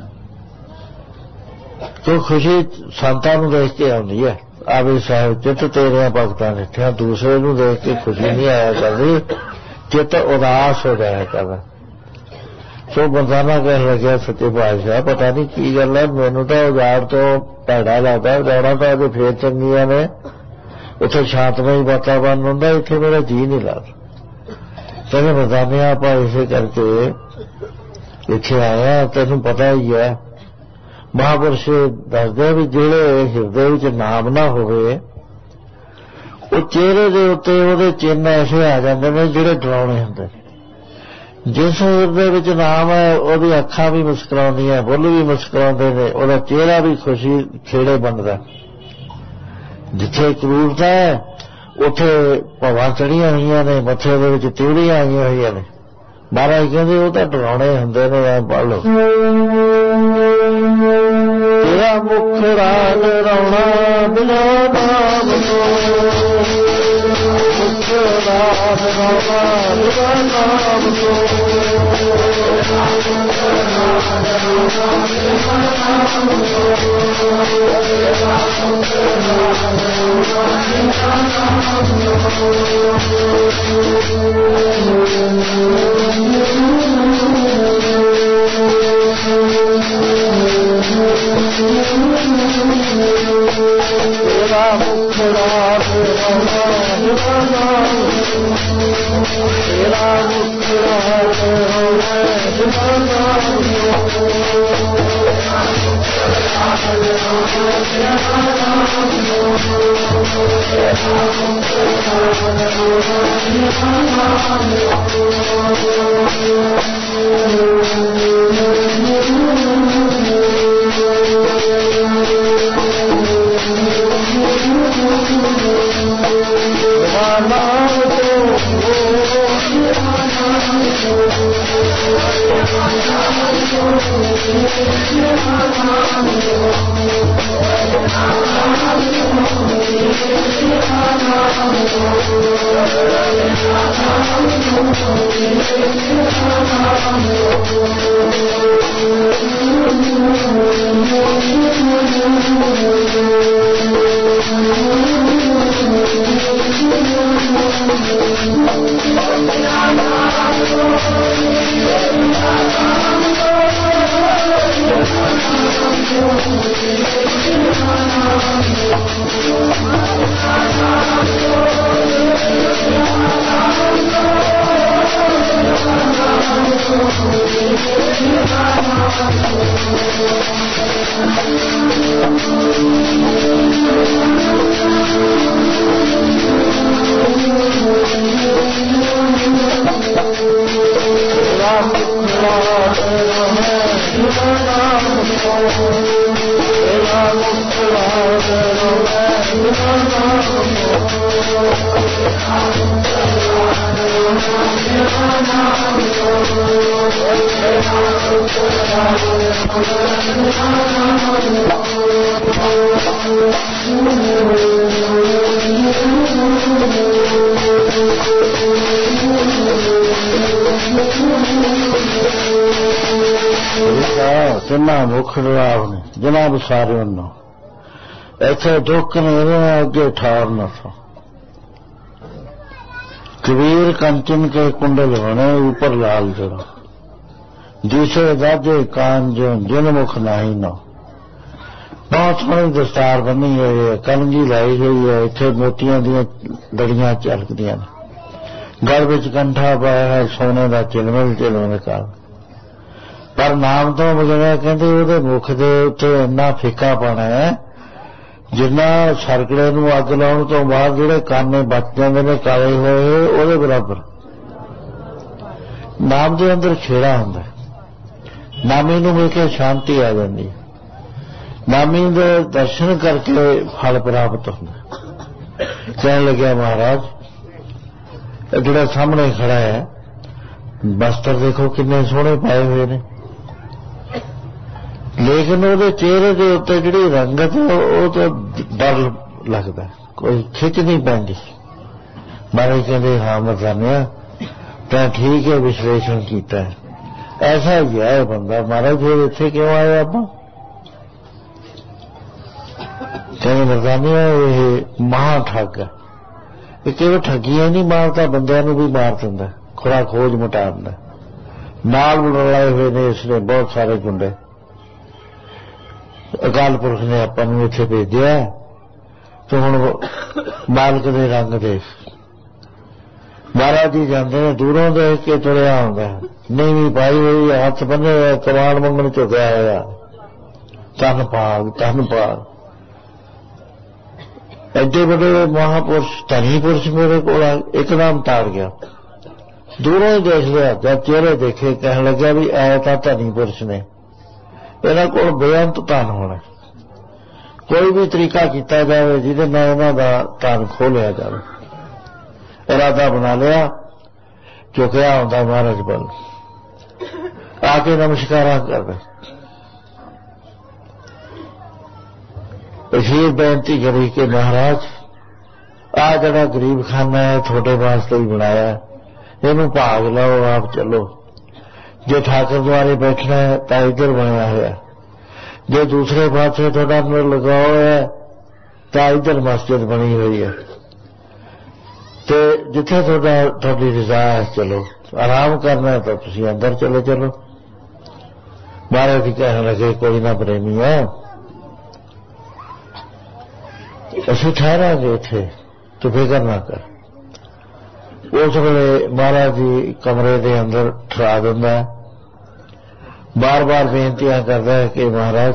ਕਿਉਂ? ਖੁਸ਼ੀ ਸੰਤਾਂ ਨੂੰ ਦੇਖ ਕੇ ਆਉਂਦੀ ਹੈ। ਆਵੇ ਸਾਹਿਬ ਚਿੱਤ ਤੇਰਿਆਂ ਭਗਤਾਂ ਡਿੱਠਿਆ। ਦੂਸਰੇ ਨੂੰ ਦੇਖ ਕੇ ਖੁਸ਼ੀ ਨਹੀਂ ਆਇਆ ਕਰਦੀ, ਚਿੱਤ ਉਦਾਸ ਹੋ ਜਾਇਆ ਕਰਦਾ। ਸੋ ਬੰਦਾਨਾ ਕਹਿਣ ਲੱਗਿਆ ਸੱਚੇ ਪਾਤਸ਼ਾਹ ਪਤਾ ਨਹੀਂ ਕੀ ਗੱਲ ਹੈ, ਮੈਨੂੰ ਤਾਂ ਉਜਾੜ ਤੋਂ ਭੈੜਾ ਲੱਗਦਾ। ਉਜਾੜਾਂ ਤਾਂ ਉਹਦੇ ਫੇਰ ਚੰਗੀਆਂ ਨੇ, ਉੱਥੇ ਸ਼ਾਂਤਮਈ ਵਾਤਾਵਰਨ ਹੁੰਦਾ, ਇੱਥੇ ਮੇਰਾ ਜੀਅ ਨਹੀਂ ਲੱਗਦਾ। ਕਹਿੰਦੇ ਬੰਦਾਨਿਆ ਆਪਾਂ ਇਸੇ ਕਰਕੇ ਇੱਥੇ ਆਇਆ, ਤੈਨੂੰ ਪਤਾ ਹੀ ਹੈ ਮਹਾਂਪੁਰਸ਼ ਦੱਸਦੇ ਵੀ ਜਿਹੜੇ ਹਿਰਦੇ ਵਿੱਚ ਨਾਮ ਨਾ ਹੋਵੇ ਉਹ ਚਿਹਰੇ ਦੇ ਉੱਤੇ ਉਹਦੇ ਚਿੰਨ੍ਹ ਐਸੇ ਆ ਜਾਂਦੇ ਨੇ ਜਿਹੜੇ ਡਰਾਉਣੇ ਹੁੰਦੇ। ਜਿਸ ਹਿਰਦੇ ਵਿੱਚ ਨਾਮ ਹੈ ਉਹਦੀ ਅੱਖਾਂ ਵੀ ਮੁਸਕਰਾਉਂਦੀਆਂ, ਬੁੱਲ ਵੀ ਮੁਸਕਰਾਉਂਦੇ ਨੇ, ਉਹਦਾ ਚਿਹਰਾ ਵੀ ਖੁਸ਼ੀ ਖੇੜੇ ਬਣਦਾ। ਜਿੱਥੇ ਕਰੂਰਤਾ ਹੈ ਉੱਥੇ ਭਵਾਂ ਚੜੀਆਂ ਹੋਈਆਂ ਨੇ, ਮੱਥੇ ਦੇ ਵਿੱਚ ਤਿਉੜੀਆਂ ਆਈਆਂ ਹੋਈਆਂ ਨੇ। ਮਹਾਰਾਜ ਕਹਿੰਦੇ ਉਹ ਤਾਂ ਡਰਾਉਣੇ ਹੁੰਦੇ ਨੇ। ਐ ਪੜ੍ਹ ਲਓ, ਤੇਰਾ ਮੁਖ ਰਾਜ ਰੌਣਾ ਬਿਨਾ ਨਾਮ ਤੋਂ, ਮੁਖ ਰਾਜ ਰੌਣਾ ਬਿਨਾ ਨਾਮ ਤੋਂ, ਤੇਰਾ ਮੁਖ ਰਾਜ ਰੌਣਾ ਬਿਨਾ ਨਾਮ ਤੋਂ, ਤੇਰਾ ਮੁਖ ਰਾਜ ਰੌਣਾ ਬਿਨਾ ਨਾਮ ਕਿੰਨਾ ਮੁਖ ਲਾਭ ਨੇ ਜਿਨ੍ਹਾਂ ਵਿਸਾਰਿਆਂ ਨੂੰ ਇੱਥੇ ਦੁੱਖ ਨੇ ਇਹਨਾਂ ਅੱਗੇ ਠਾਰ ਨਾ ਸੋ। कबीर कंचन के कुंडल बने ऊपर लाल जड़ो, दूसरे दादे कान जो जिन मुख नाही नो। बहुत सोहनी दस्तार बनी हुई है, कलंगी लाई हुई है, इत्थे मोतियां दी लड़ियां झलकदियां ने, गल विच कंठा पाया है सोने का चिलमिल चिलमिल का। पर नाम तो बगैर कहते ਉਹਦੇ मुख ਦੇ ਉੱਤੇ ਇੰਨਾ ਫਿੱਕਾ ਪਾਣਾ है ਜਿੰਨਾ ਸਰਕੜੇ ਨੂੰ ਅੱਗ ਲਾਉਣ ਤੋਂ ਬਾਅਦ ਜਿਹੜੇ ਕਾਨੇ ਬਚ ਜਾਂਦੇ ਨੇ ਕਾਲੇ ਹੋਏ ਉਹਦੇ ਬਰਾਬਰ। ਨਾਮ ਦੇ ਅੰਦਰ ਖੇੜਾ ਹੁੰਦਾ, ਨਾਮੀ ਨੂੰ ਮਿਲ ਕੇ ਸ਼ਾਂਤੀ ਆ ਜਾਂਦੀ, ਨਾਮੀ ਦੇ ਦਰਸ਼ਨ ਕਰਕੇ ਫਲ ਪ੍ਰਾਪਤ ਹੁੰਦਾ। ਕਹਿਣ ਲੱਗਿਆ ਮਹਾਰਾਜ ਇਹ ਜਿਹੜਾ ਸਾਹਮਣੇ ਖੜਾ ਹੈ ਬਸਤਰ ਦੇਖੋ ਕਿੰਨੇ ਸੋਹਣੇ ਪਾਏ ਹੋਏ ਨੇ, ਲੇਕਿਨ ਉਹਦੇ ਚਿਹਰੇ ਦੇ ਉੱਤੇ ਜਿਹੜੀ ਰੰਗਤ ਉਹ ਤਾਂ ਡਰ ਲੱਗਦਾ, ਕੋਈ ਖਿੱਚ ਨਹੀਂ ਪੈਂਦੀ। ਮਹਾਰਾਜ ਕਹਿੰਦੇ ਹਾਂ ਮੈਂ ਜਾਣਿਆ ਤਾਂ ਠੀਕ ਹੈ, ਵਿਸ਼ਲੇਸ਼ਣ ਕੀਤਾ ਹੈ, ਐਸਾ ਹੀ ਹੈ ਬੰਦਾ। ਮਹਾਰਾਜ ਫਿਰ ਇੱਥੇ ਕਿਉਂ ਆਏ ਆਪਾਂ? ਕਹਿੰਦੇ ਮਰਦਾਨਿਆ ਇਹ ਮਹਾਂ ਠੱਗ ਹੈ, ਇਹ ਕਿਵੇਂ ਠੱਗੀਆਂ ਨਹੀਂ ਮਾਰਦਾ, ਬੰਦਿਆਂ ਨੂੰ ਵੀ ਮਾਰ ਦਿੰਦਾ, ਖੁਰਾ ਖੋਜ ਮਿਟਾ ਦਿੰਦਾ। ਨਾਲ ਬਣਾਏ ਹੋਏ ਨੇ ਇਸਨੇ ਬਹੁਤ ਸਾਰੇ ਗੁੰਡੇ। ਅਕਾਲ ਪੁਰਖ ਨੇ ਆਪਾਂ ਨੂੰ ਇੱਥੇ ਭੇਜਿਆ ਤੇ ਹੁਣ ਮਾਲਕ ਦੇ ਰੰਗ ਦੇਖ। ਮਹਾਰਾਜ ਜੀ ਜਾਂਦੇ ਨੇ ਦੂਰੋਂ ਦੇਖ ਕੇ ਤੁਰਿਆ ਆਉਂਦਾ, ਨੀਵੀਂ ਪਾਈ ਹੋਈ, ਹੱਥ ਬੰਨੇ ਹੋਏ, ਕਮਾਨ ਮੰਗਣ ਝੁਕਿਆ ਹੋਇਆ, ਧੰਨ ਭਾਗ ਧੰਨ ਭਾਗ। ਐਡੇ ਵੱਡੇ ਮਹਾਂਪੁਰਸ਼ ਧਨੀ ਪੁਰਸ਼ ਮੇਰੇ ਕੋਲ ਇੱਕਦਮ ਤਾਰ ਗਿਆ। ਦੂਰੋਂ ਹੀ ਦੇਖ ਲਿਆ, ਜਦ ਚਿਹਰੇ ਦੇਖੇ ਕਹਿਣ ਲੱਗਿਆ ਵੀ ਐ ਤਾਂ ਧਨੀ ਪੁਰਸ਼ ਨੇ, ਇਹਨਾਂ ਕੋਲ ਬੇਅੰਤ ਧਨ ਹੋਣਾ, कोई भी तरीका किया जाए जिहदे नाल उन्हां दा धन खोह लिया जाए। इरादा बना लिया, चुकिया आउंदा महाराज बल आके नमस्कारा कर रहे, फिर बेनती करी कि महाराज आ जड़ा गरीब खाना है थोड़े वास्ते ही बनाया, इनू भाग लो, आप चलो। जो ठाकुर द्वारे बैठना है तो इधर बनया है, जो दूसरे पासे थोड़ा लगाओ है तो इधर मस्जिद बनी हुई है, तो जिथे थोड़ा थोड़ी रजा है चलो, आराम करना है तो तुम अंदर चले चलो। महाराज जी कहने लगे कोई ना प्रेमी है, असं ठहरांगे इत्थे, तो फिक्र ना कर। उस वेले महाराज जी कमरे के अंदर ठहरा दिंदा है, बार बार बेनतियां करता है कि महाराज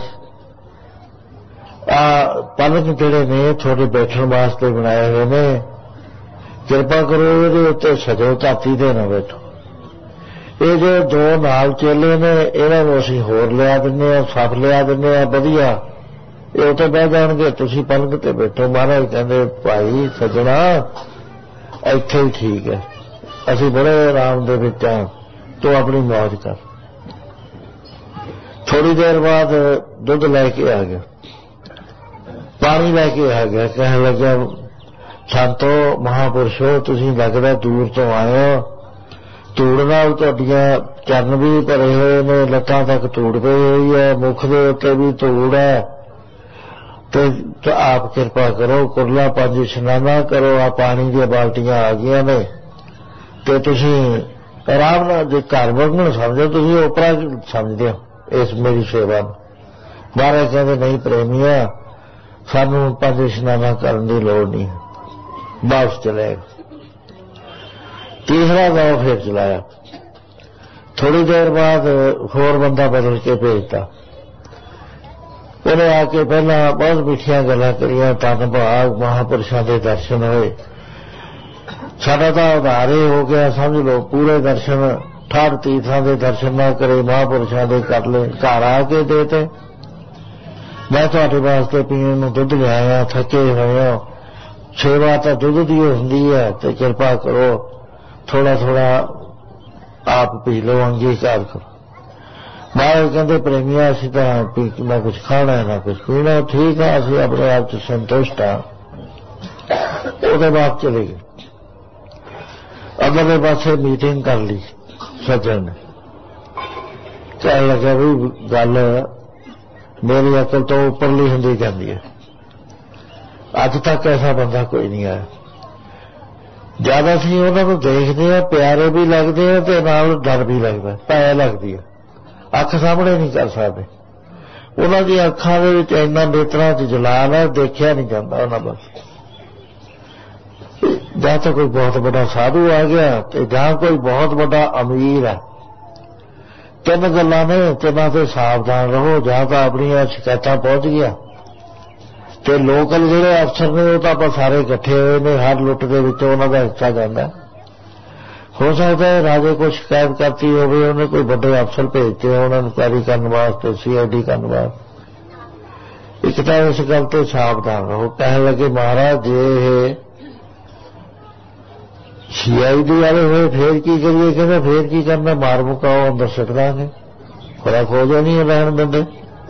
आ पलक जिहड़े ने थोड़े बैठण वास्ते बनाए हुए ने, कृपा करो इहदे उत्ते सजो, धरती ते ना बैठो। ये जो दो नाल चेले ने इन्हां नूं असीं होर लिया दिंदे आ, सफ लिया दिंदे आ वधिया, ये उत्ते बह जाणगे, तुसीं पलक ते बैठो। महाराज कहंदे भाई सज्जणा इत्थे ही ठीक है, असीं बड़े आराम दे विच आ, तूं अपनी मौज कर। थोड़ी देर बाद दुध लैके आ गया, पानी लैके आ गया, कहने लगा संतो महापुरुषो तुसीं लगदा दूर तो आए हो, धूड़ नाल तुहाडीआं चरण भी भरे हुए ने, लत्तां तक धूड़ पई हुई है, मुख दे उत्ते भी धूड़ है, तो, तो आप कृपा करो कुरला पंज इशनाना करो, आ पानी दी बाल्टियां आ गई ने, ते तुसीं आराम नाल जे घर वगण समझो, तुसीं ओपरा समझदे हो इस मेरी सेवा। महाराज कहते नहीं प्रेमिया, सानू पंज इशनाना करने की लोड़ नहीं, वापस चले। तीसरा गांव फिर चलाया, थोड़ी देर बाद होर बंदा बदल के भेजता, उन्हें आके पहला बहुत मिठियां गल्लां करियां, धन भाग महापुरुषों के दर्शन होए, साडा तां उधार ही हो गया, समझ लो पूरे दर्शन ठाठ तीर्थां के दर्शन ना करे, महापुरुषों के कर ले, घर आके देते। मैं तुहाडे वास्ते पीण नूं दुध लिआया, थके होए हो, सेवा तो दुध दी हुंदी है, तो कृपा करो थोड़ा थोड़ा आप पी लो, अंगीकार करो। महाराज कहते प्रेमिया असीं तां ना कुछ खाना है ना कुछ पीना, ठीक है असीं अपने आप च संतुष्ट हाँ। उसके बाद चले गए, अगले पासे मीटिंग कर ली सज्जन ने, कहने लगा भी गल मेरी अकल तो उपरली हुंदी जांदी है, अज तक ऐसा बंदा कोई नहीं आया। जद असीं उन्हां नूं देखदे हां प्यारे भी लगदे हैं ते नाल डर भी लगदा, भै लगदी है, अख सामने नहीं कर सकते, उन्हां दी अखां दे विच इन्ना नेत्रां च जलाल है, देखिया नहीं जांदा उन्हां बस। जां तो कोई बहुत बड़ा साधु आ गया ते जां कोई बहुत बड़ा अमीर है, तीन गल्लां ने, तिन्हां ते सावधान रहो। जां तो अपनियां शिकायतां पहुंच गया, ते लोकल जिहड़े अफसर ने वो तो आपां सारे इकट्ठे हुए ने, हर लुट दे विच उन्हां दा हिस्सा जांदा। हो सकता है राजे को शिकायत करती होवे, उन्हें कोई बड़े अफसर भेजते हो उन्होंने इंक्वायरी करने वास्ते, सी आई डी करने वास्ते। एक तो इस गल तो सावधान रहो। कहने लगे महाराज जे सी आई डी वाले हुए फिर की करिए, कहते फिर की करना, मार मुकाओ अंदर सट देंगे, खुरा खोज नहीं रहन देंगे।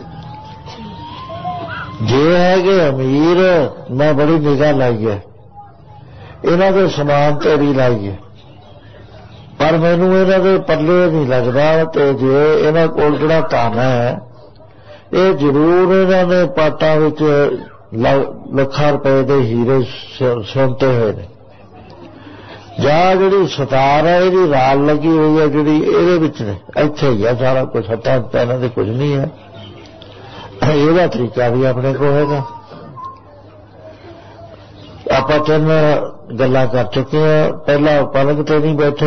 जे है कि अमीर मैं बड़ी निगाह लाई है, इन्हां दे समान तेरी लाई है, पर मैनू इन्हां दे पल्ले नहीं लगता, ते जे इन्हां कोल जिहड़ा धन है ये जरूर इन्हां ने पाटां विच लखां रुपए दे हीरे सुनते हुए ने, जां जिहड़ी सतार है इहदी राल लगी हुई है जिहड़ी इहदे विच ने, इत्थे ही है सारा कुछ, हत्थां पैरां ते कुछ नहीं है। ਇਹਦਾ तरीका भी अपने को हैगा। ਆਪਾਂ ਤਿੰਨ ਗੱਲਾਂ कर चुके हैं, पहला पलक ते नहीं बैठे,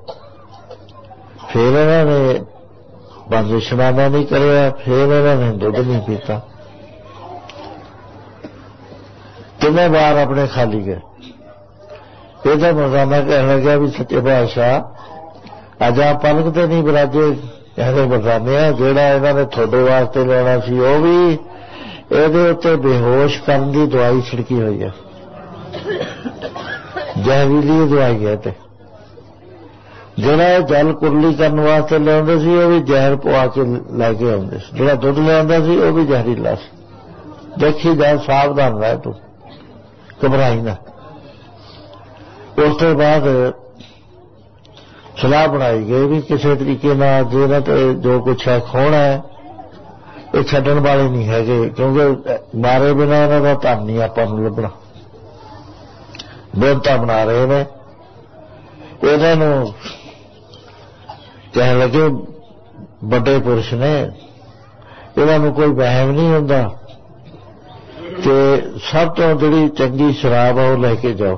फिर इन्होंने पंज इशनाना नहीं करिया, फिर इन्होंने दुध नहीं पीता, तिने बार अपने खाली गए। ਇਹਦਾ ਮਰਦਾਨਾ कहने लगा भी सच्चे बादशाह अज आप पलक ते नहीं बराजे, कहते मरदाने जिहड़ा इन्होंने थोड़े वास्ते लेना सी वो भी ਇਹਦੇ ਉੱਤੇ ਬੇਹੋਸ਼ ਕਰਨ ਦੀ ਦਵਾਈ ਛਿੜਕੀ ਹੋਈ ਹੈ, ਜ਼ਹਿਰੀਲੀ ਦਵਾਈ ਹੈ। ਤੇ ਜਿਹੜਾ ਜਲ ਕੁਰਲੀ ਕਰਨ ਵਾਸਤੇ ਲਿਆਉਂਦੇ ਸੀ ਉਹ ਵੀ ਜ਼ਹਿਰ ਪਵਾ ਕੇ ਲੈ ਕੇ ਆਉਂਦੇ ਸੀ, ਜਿਹੜਾ ਦੁੱਧ ਲਿਆਉਂਦਾ ਸੀ ਉਹ ਵੀ ਜ਼ਹਿਰੀਲਾ ਸੀ। ਦੇਖੀ ਜਾ, ਸਾਵਧਾਨ ਰਹਿ, ਤੂੰ ਘਬਰਾਈ ਨਾ। ਉਸ ਤੋਂ ਬਾਅਦ ਸਲਾਹ ਬਣਾਈ ਗਈ ਵੀ ਕਿਸੇ ਤਰੀਕੇ ਨਾਲ ਜਿਹੜਾ ਤੇ ਜੋ ਕੁਛ ਹੈ ਖੋਣਾ ਹੈ ਇਹ ਛੱਡਣ ਵਾਲੇ ਨਹੀਂ ਹੈਗੇ, ਕਿਉਂਕਿ ਮਾਰੇ ਬਿਨਾਂ ਇਹਨਾਂ ਦਾ ਧਨ ਨਹੀਂ ਆਪਾਂ ਨੂੰ ਲੱਭਣਾ। ਬੇਨਤਾ ਬਣਾ ਰਹੇ ਨੇ। ਇਹਨਾਂ ਨੂੰ ਕਹਿਣ ਲੱਗੇ ਵੱਡੇ ਪੁਰਸ਼ ਨੇ, ਇਹਨਾਂ ਨੂੰ ਕੋਈ ਵਹਿਮ ਨਹੀਂ ਹੁੰਦਾ ਕਿ ਸਭ ਤੋਂ ਜਿਹੜੀ ਚੰਗੀ ਸ਼ਰਾਬ ਆ ਉਹ ਲੈ ਕੇ ਜਾਓ।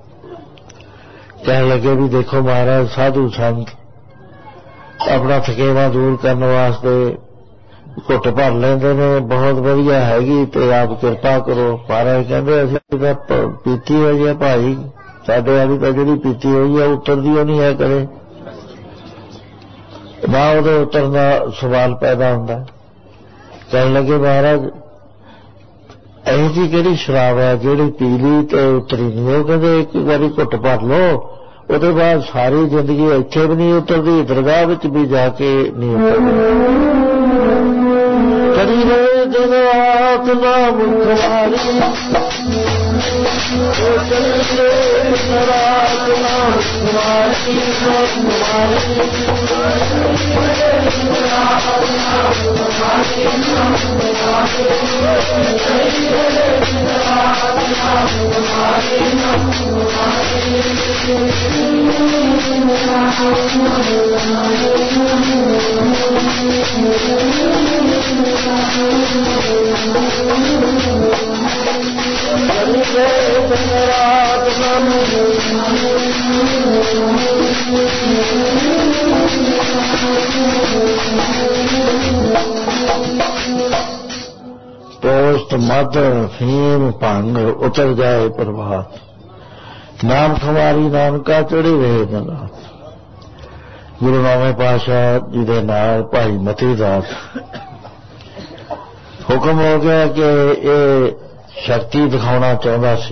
ਕਹਿਣ ਲੱਗੇ ਵੀ ਦੇਖੋ ਮਹਾਰਾਜ, ਸਾਧੂ ਸੰਤ ਆਪਣਾ ਥਕੇਵਾ ਦੂਰ ਕਰਨ ਵਾਸਤੇ ਘੁੱਟ ਭਰ ਲੈਂਦੇ ਨੇ, ਬਹੁਤ ਵਧੀਆ ਹੈਗੀ ਤੇ ਆਪ ਕਿਰਪਾ ਕਰੋ। ਮਹਾਰਾਜ ਕਹਿੰਦੇ ਅਸੀਂ ਤਾਂ ਪੀਤੀ ਹੋਈ ਹੈ ਭਾਈ, ਸਾਡੇ ਵਾਲੀ ਤਾਂ ਜਿਹੜੀ ਪੀਤੀ ਹੋਈ ਹੈ ਉਤਰਦੀ ਉਹ ਨਹੀਂ ਹੈ ਕਦੇ ਨਾ, ਉਹਦੇ ਉਤਰਨ ਦਾ ਸਵਾਲ ਪੈਦਾ ਹੁੰਦਾ। ਕਹਿਣ ਲੱਗੇ ਮਹਾਰਾਜ ਇਹੋ ਜਿਹੀ ਕਿਹੜੀ ਸ਼ਰਾਬ ਹੈ ਜਿਹੜੀ ਪੀ ਲਈ ਤੇ ਉਤਰੀ ਨਹੀਂ? ਉਹ ਕਹਿੰਦੇ ਇੱਕ ਵਾਰੀ ਘੁੱਟ ਭਰ ਲਓ, ਉਹਦੇ ਬਾਅਦ ਸਾਰੀ ਜ਼ਿੰਦਗੀ ਇੱਥੇ ਵੀ ਨਹੀਂ ਉਤਰਦੀ, ਦਰਗਾਹ ਵਿੱਚ ਵੀ ਜਾ ਕੇ ਨਹੀਂ ਉਤਰਦੀ। ਕਦੀ ਰਹੇ ਦਿਨ ਰਾਤ ਨਾਮ ਖਵਾਰੀ, ਕਦੀ ਰਹੇ ਦਿਨ ਰਾਤ ਨਾਮ ਖਵਾਰੀ, पोस्ट मद फीम भंग उतर जाए प्रभात, नाम खमारी नानका चढ़ी रहे जनात। गुरु नौवें पातशाह जी दे नाल भाई मती दास हुक्म हो गया कि ये शक्ति दिखाना चाहता सी।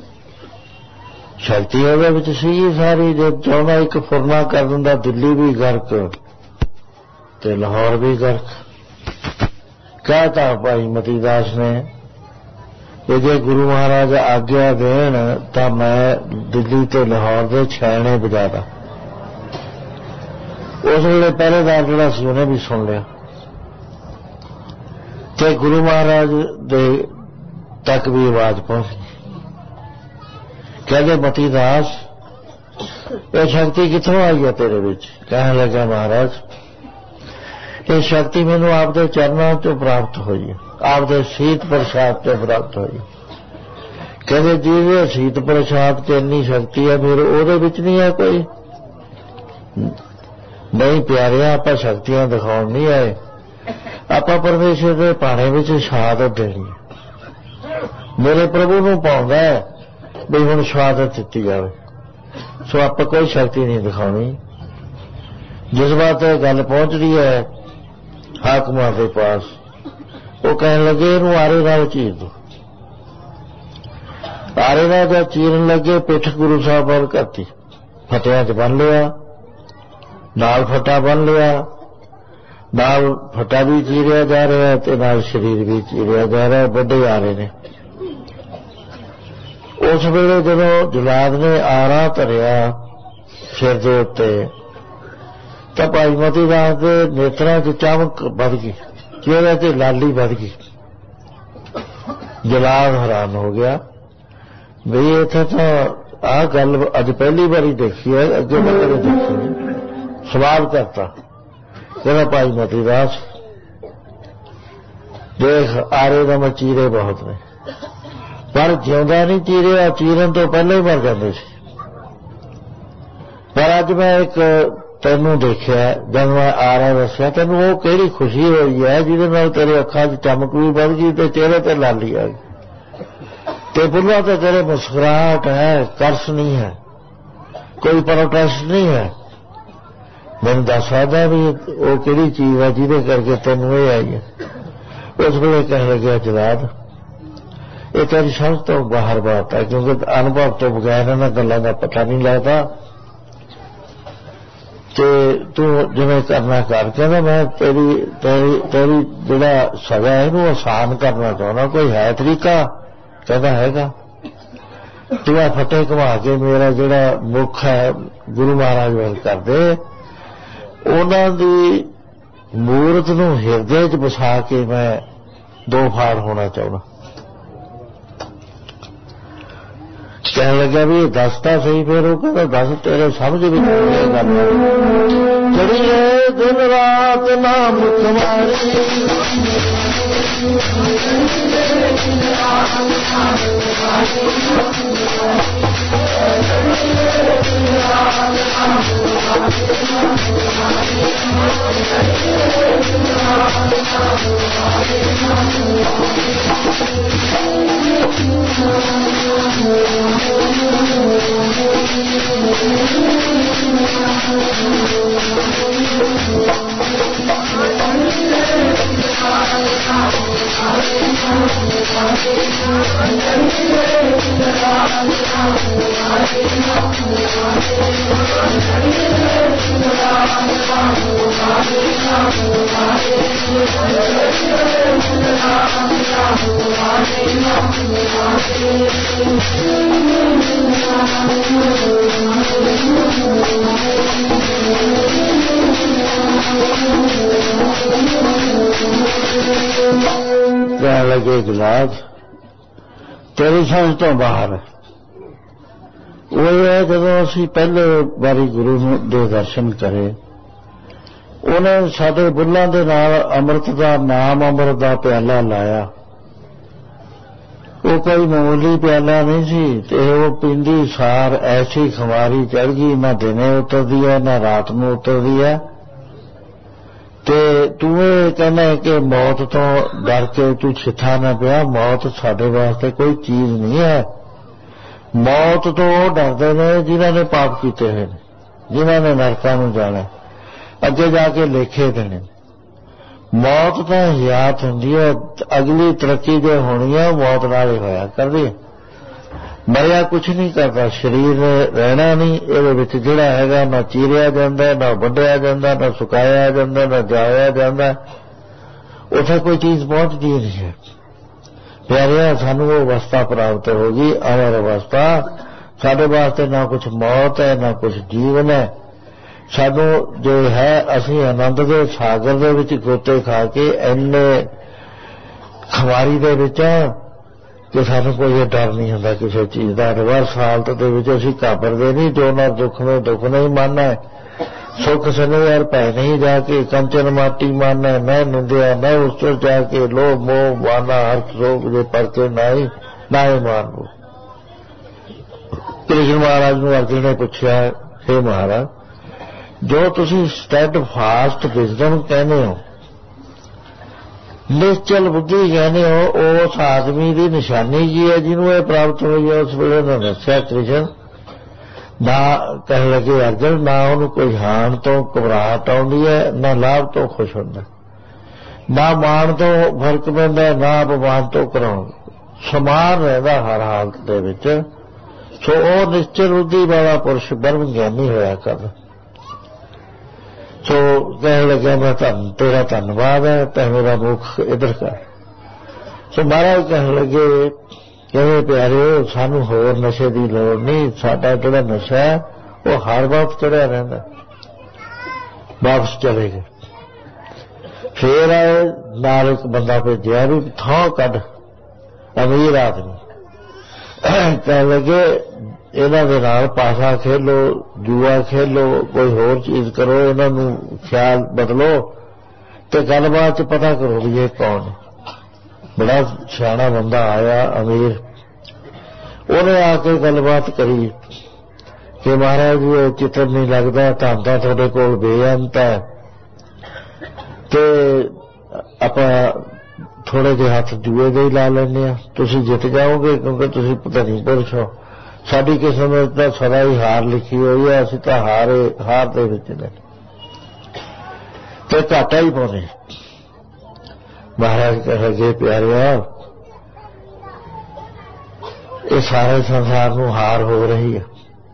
शक्ति ਉਹਦੇ ਵਿੱਚ ਸੀ ਸਾਰੀ, ਜੇ ਚਾਹੁੰਦਾ ਇੱਕ ਫੁਰਨਾ ਕਰ ਦਿੰਦਾ ਦਿੱਲੀ ਵੀ ਗਰਕ ਤੇ ਲਾਹੌਰ ਵੀ ਗਰਕ। कहता भाई मती दास ने कि जे गुरु महाराज आज्ञा देन तो मैं दिल्ली ते लाहौर के छैने बजादा। उस वेले पहरेदार जिहड़ा सी उहने भी सुन लिया ते गुरु महाराज दे तक भी आवाज पहुंच गई। कहते मती दास ये शक्ति कित्थों आई है तेरे विच? कहने लगा महाराज ये शक्ति मैनू आपदे चरणों चो प्राप्त हुई है, आपदे शीत प्रसाद से प्राप्त हुई। कहते जी शीत प्रसाद च इन्नी शक्ति है फिर ओहदे विच नहीं है कोई? नहीं प्यारिया, आप शक्तियां दिखाउण नहीं आए, आप परमेश्वर के भाणे विच शहादत देनी है। मेरे प्रभु नूं पाउंदा है भी हुण शहादत दित्ती जावे, सो आप कोई शक्ति नहीं दिखाउणी। जिस बात गल पहुंच रही है हाकमां के पास, वो कहने लगे इनू आरे नाल चीर दो। आरे नाल जब चीरन लगे पिठ गुरु साहब वाल करती, फटिया च बन लिया, नाल फटा बन लिया, नाल फटा भी चीरिया जा रहा है ते नाल शरीर भी चीरिया जा रहा है। बड़े आरे ने उस वेले जदों जलाद ने आरा धरिया सिर दे उत्ते तो भाई मती दास के नेत्रों च चमक बढ़ गई, चेहरे से लाली बढ़ गई। जलाद हैरान हो गया भी इत्थे तो आ गल अज पहली बारी देखी है, अगे मैं कदे देखी नहीं। सवाल करता कहना भाई मती दास देख आरे का मैं चीरे बहुत ने, पर जिंदा नहीं चीरिया, चीरन तो पहले ही मर जाते सी। पर अज मैं एक तेनू देखिया जब मैं आ रहा दसिया तेनू वो केड़ी खुशी हुई है जिहदे नाल तेरे अखां च चमक भी बढ़ गई ते चेहरे ते लाली आ गई ते बुल्ला ते तेरे मुस्कुराहट है, कर्स नहीं है, कोई प्रोटेस्ट नहीं है। मैनूं दस सकदा भी वो केड़ी चीज है जिहदे करके तेनू ये आई है? उस वेले कहने लगे जलाद ये तेरी समझ तो बाहर बात है, क्योंकि अनुभव तो बगैर इन्हां गल्लां दा पता नहीं लगता। ते तू जिवें करना कर, कहना मैं तेरी तेरी तेरी जिहड़ा सजा है इहनूं आसान करना चाहुंदा, कोई है तरीका? कहना हैगा। तू आ फटे घुमा के मेरा जिहड़ा मुख है गुरु महाराज वाल कर दे, उन्हां दी मूरत नूं हिरदे च बसा के मैं दो फाड़ होना चाहुंदा। कहने लगा भी दसता सही, फिर वो कहता दस तेरे समझ भी नहीं गल चढ़ी है दिन रात नाम तुम्हारी, कहने लगे गिलास तेरी समझ तो बाहर है। वो है जदों असीं पहले बारी गुरु दे दर्शन करे, उन्हें साडे बुल्लां दे नाल अमृत दा नाम अमृत दा प्याला लाया। वो कोई मामूली प्याला नहीं सी, ते वो पींदी सार ऐसी खुमारी चढ़ गई, ना दिने उतरदी है ना रात नूं उतरदी है। ते तू ये कहना है कि मौत तो डर के तू छिठा ना पिया, मौत साडे वास्ते कोई चीज नहीं है। मौत तो वो डरदे ने जिन्हां ने पाप कीते हुए ने, जिन्हां ने नरकां नूं जाना, अगे जाके लेखे देने। मौत तो हयात हुंदी है, अगली तरक्की जो होनी है मौत नाल ही होया करदी है। मरिया कुछ नहीं करता, शरीर ने रहना नहीं, इहदे विच जिहड़ा हैगा ना चीरिया जांदा, ना वड्ढिया जांदा, ना सुकाया जांदा, ना जाया जांदा, उत्थे कोई चीज पहुंचदी नहीं है। प्यारिया सानू वो अवस्था प्राप्त होगी, अमर अवस्था। साडे वास्ते ना कुछ मौत है ना कुछ जीवन है। सानू जो है असीं आनंद दे सागर दे विच गोते खा के इन्ने खुमारी दे विच कि सानू कोई डर नहीं होंदा किसी चीज का। रिवर्स हालत दे विच असीं घाबरदे नहीं, जो ना दुख में दुख नहीं मानना है, सुख सने यार भै नहीं जाके कंचन माटी मानना है, न निंदिया न उस पर जाके लोभ मोह माना हर्ष शोक जे परके नाई ना ही मान लो। कृष्ण महाराज नूं अर्जुन ने पूछा, हे महाराज जो तुसीं स्टैड फास्ट विजडम कहने हो, निश्चल बुद्धि कहने हो, उस आदमी की निशानी की है जिन्होंने यह प्राप्त हुई है। उस वेले ने दस्या कृष्ण ना कहने लगे अर्जुन, ना उन्होंने कोई हान तो घबराहट आउंदी है, ना लाभ तो खुश होंदा, ना मान तो फर्क पैंदा, ना अपमान तो कराउण, समान रहंदा हर हालत दे विच। सो वो निश्चल बुद्धि वाला पुरुष ब्रह्म ज्ञानी होया कर। सो कहने लगे मैं धन तेरा धन्यवाद है, तै मेरा मुख इधर कर। सो महाराज कहने लगे कहने प्यारे सानू होर नशे की लोड़ नहीं, साडा जिहड़ा नशा है वो हर वक्त चढ़िया रहिंदा। वापस चले गए। फिर आए नाल एक बंदा भेजिया भी थां कढ, अमीर आदमी। कहने लगे इन्हां दे नाल पासा खेलो, जुआ खेलो, कोई होर चीज करो, इन्हां नूं ख्याल बदलो ते गलबात च पता करो भी ये कौन है। बड़ा सियाणा बंदा आया अमीर, उन्हें आके गलबात करी कि महाराज ये चित्र नहीं लगता, धन तां तुहाडे कोल बेअंत है, ते आपां थोड़े जे हथ जुए दे ही ला लैंदे आ, तुसीं जित जाओगे क्योंकि तुसीं पता नहीं पुरुष हो। साडी किस्मत तां सदा ही हार लिखी हुई है, असीं तां हारे हार दे विच ने ते घाटा ही पाउने। महाराज कहे प्यारिया ये सारे संसार नूं हार हो रही है।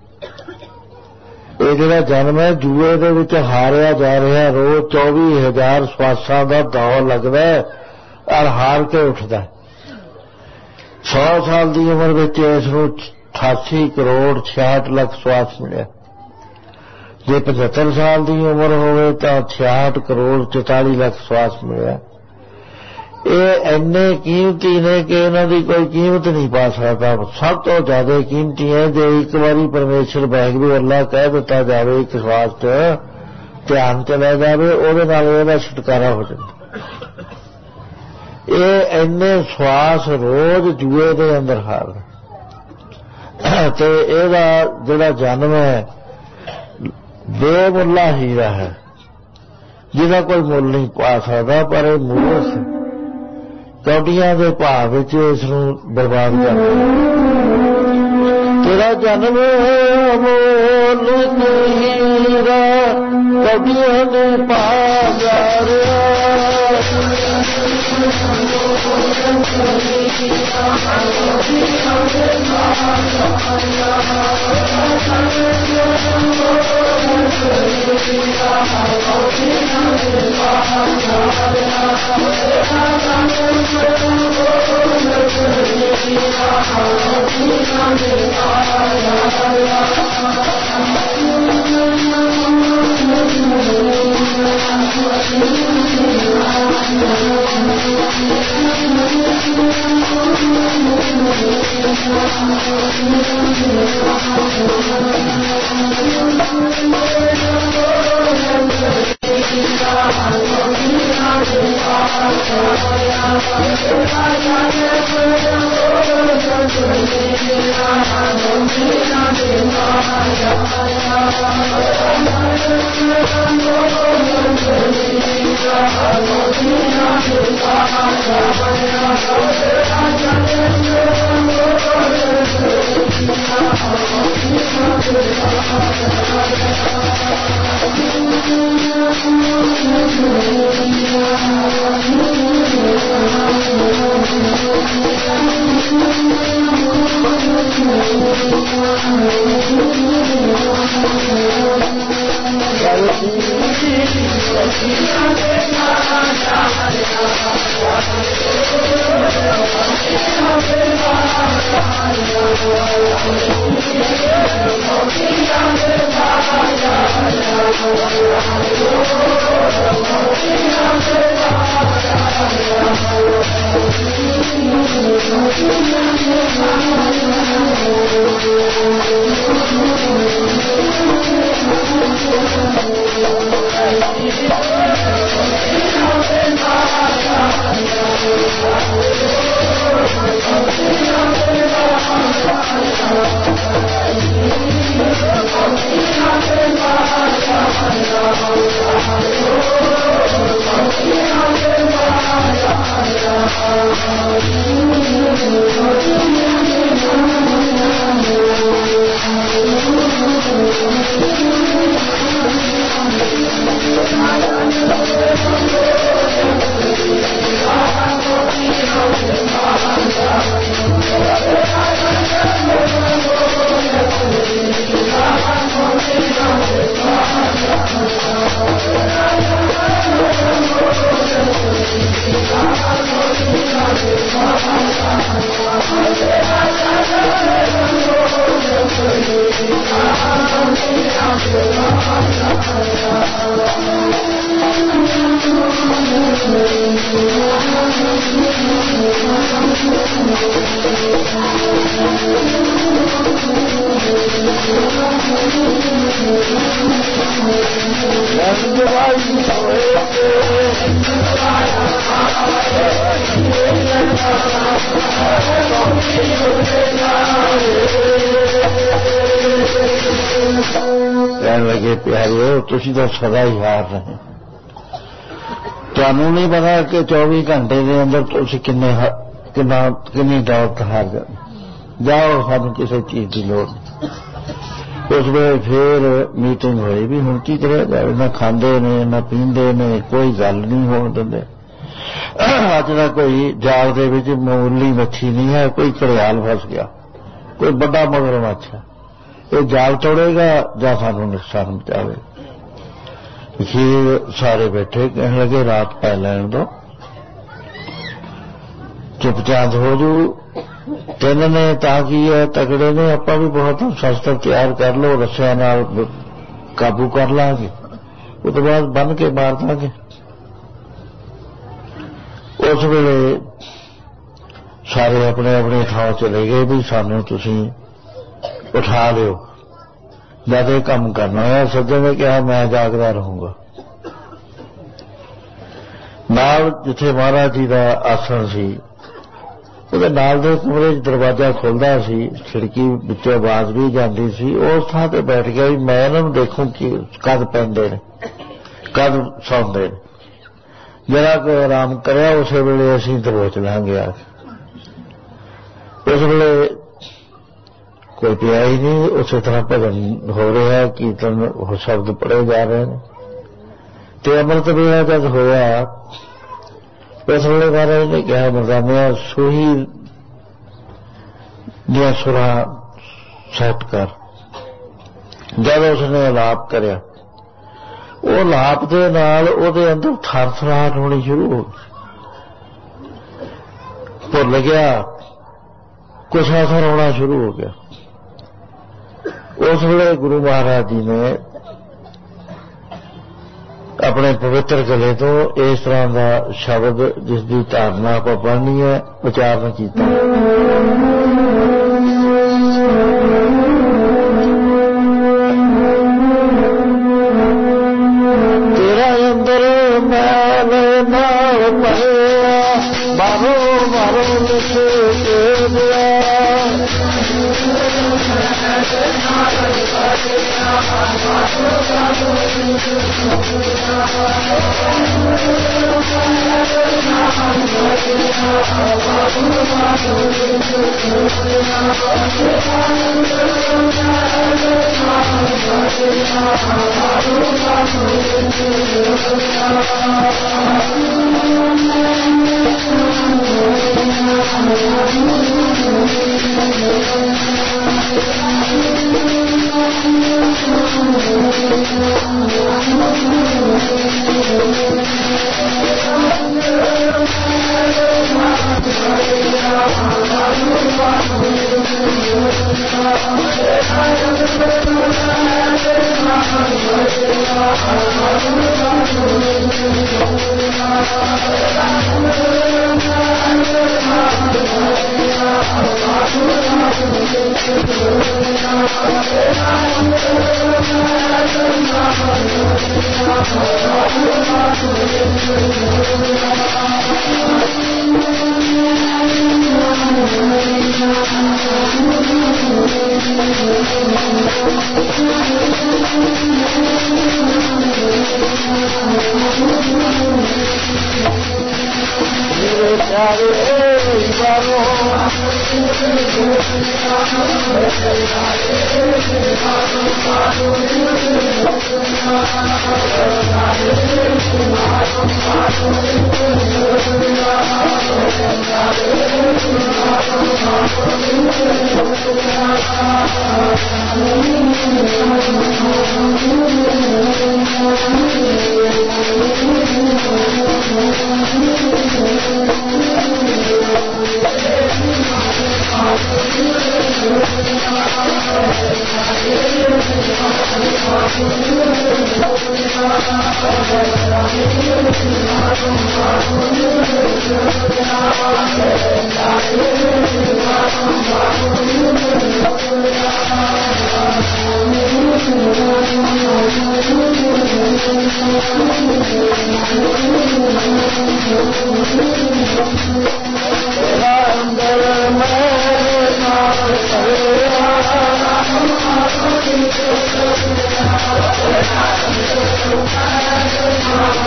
ये जिहड़ा जन्म है जूए दे विच हारिया जा रहा, रोज चौबी हजार श्वासां दा दौर लगदा है और हार के उठदा। सौ साल की उम्र विच इसनूं अठासी करोड़ छियाहठ लाख श्वास मिले। जे पचहत्तर साल की उम्र होवे तो छियाहठ करोड़ चौताली लाख श्वास मिले। ये इन्ने कीमती ने कि इन्हां दी कोई कीमत नहीं पा सकता। सब तो ज्यादा कीमती है जो एक बारी परमेश्वर वाहिगुरू अल्लाह कह दिता जाए एक श्वास ध्यान चला जाए उहदे नाल इहदा छुटकारा हो जाता। ये इन्ने श्वास रोज जुए दे अंदर हार ते इहदा जिहड़ा जन्म है बेमुल्ला हीरा है जिहदा कोई मुल नहीं पा सकता। पर यह मूर्ख कौडियां के भाव विच इसनूं बर्बाद कर तेरा जन्म अमोल हीरा कौडियां के भाव कहने लगे प्यारे तुसी तो सदा ही हार रहे। तुहानू नहीं पता कि चौबीस घंटे के अंदर तुसी किन्ने किन्ना किन्नी दौलत हार जाओ। जाओ सानू किसी चीज की लोड़ नहीं। उस वे फिर मीटिंग हुई भी हुण की करे जाए। ना खांदे ने ना पींदे ने कोई गल नहीं होण दिंदे। अज का कोई जाल दे विच मामूली मच्छी नहीं है, कोई घड़ियाल फस गया, कोई बड़ा मगरमच्छ है, ये जाल तोड़ेगा या सानू नुकसान पहुंचावे। ये सारे बैठे कहने लगे रात पै लैन दो, चुपचाप हो जू। तीन ने ताकि है तगड़े ने आपां भी बहुत शस्त्र तैयार कर लो, रस्सियां नाल काबू कर लांगे, उस बाद बन के मार देंगे। उस वेले सारे अपने अपने थां चले गए भी सानू तुसीं उठा लियो, जद ये काम करना है। सज्जन ने कहा मैं जागदा रहूंगा। नाल जिथे महाराज जी का आसन सी ਉਹਦੇ ਨਾਲ ਦੇ ਕਮਰੇ 'ਚ दरवाजा खुलदा सी, खिड़की ਵਿੱਚੋਂ आवाज भी जाती सी। उस थां ते बैठ गया भी मैं इन्हां नूं देखूं कि कद पैंदे ने कद सौंदे ने। जरा को आराम करिया उस वेले असीं दबोच लांगे आ के। उस वेले कोई पिया ही नहीं, उस तरह भजन हो रहा है, कीर्तन शब्द पढ़े जा रहे हैं ते अमृत वेला जद होया उस वेले महाराज ने कहा मरदानिया सूही दियां सुरां सैट कर। जब उसने अलाप करया वो अलाप दे नाल उहदे अंदर थरथराहट होनी शुरू हो गई, भुल गया, कुछ असर होना शुरू हो गया। उस वेले गुरु महाराज जी ने अपने पवित्र गले तो इस तरह का शब्द जिसकी धारणा आप पढ़नी है उच्चारण किया। तेरा अंदर मैल नाल भरिया, मारो मारो लिख के दिया।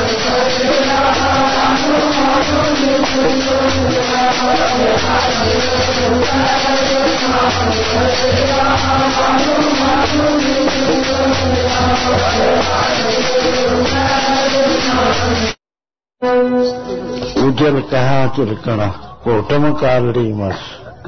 Thank you. तिल कहा चिलकना घोटम कालड़ी मस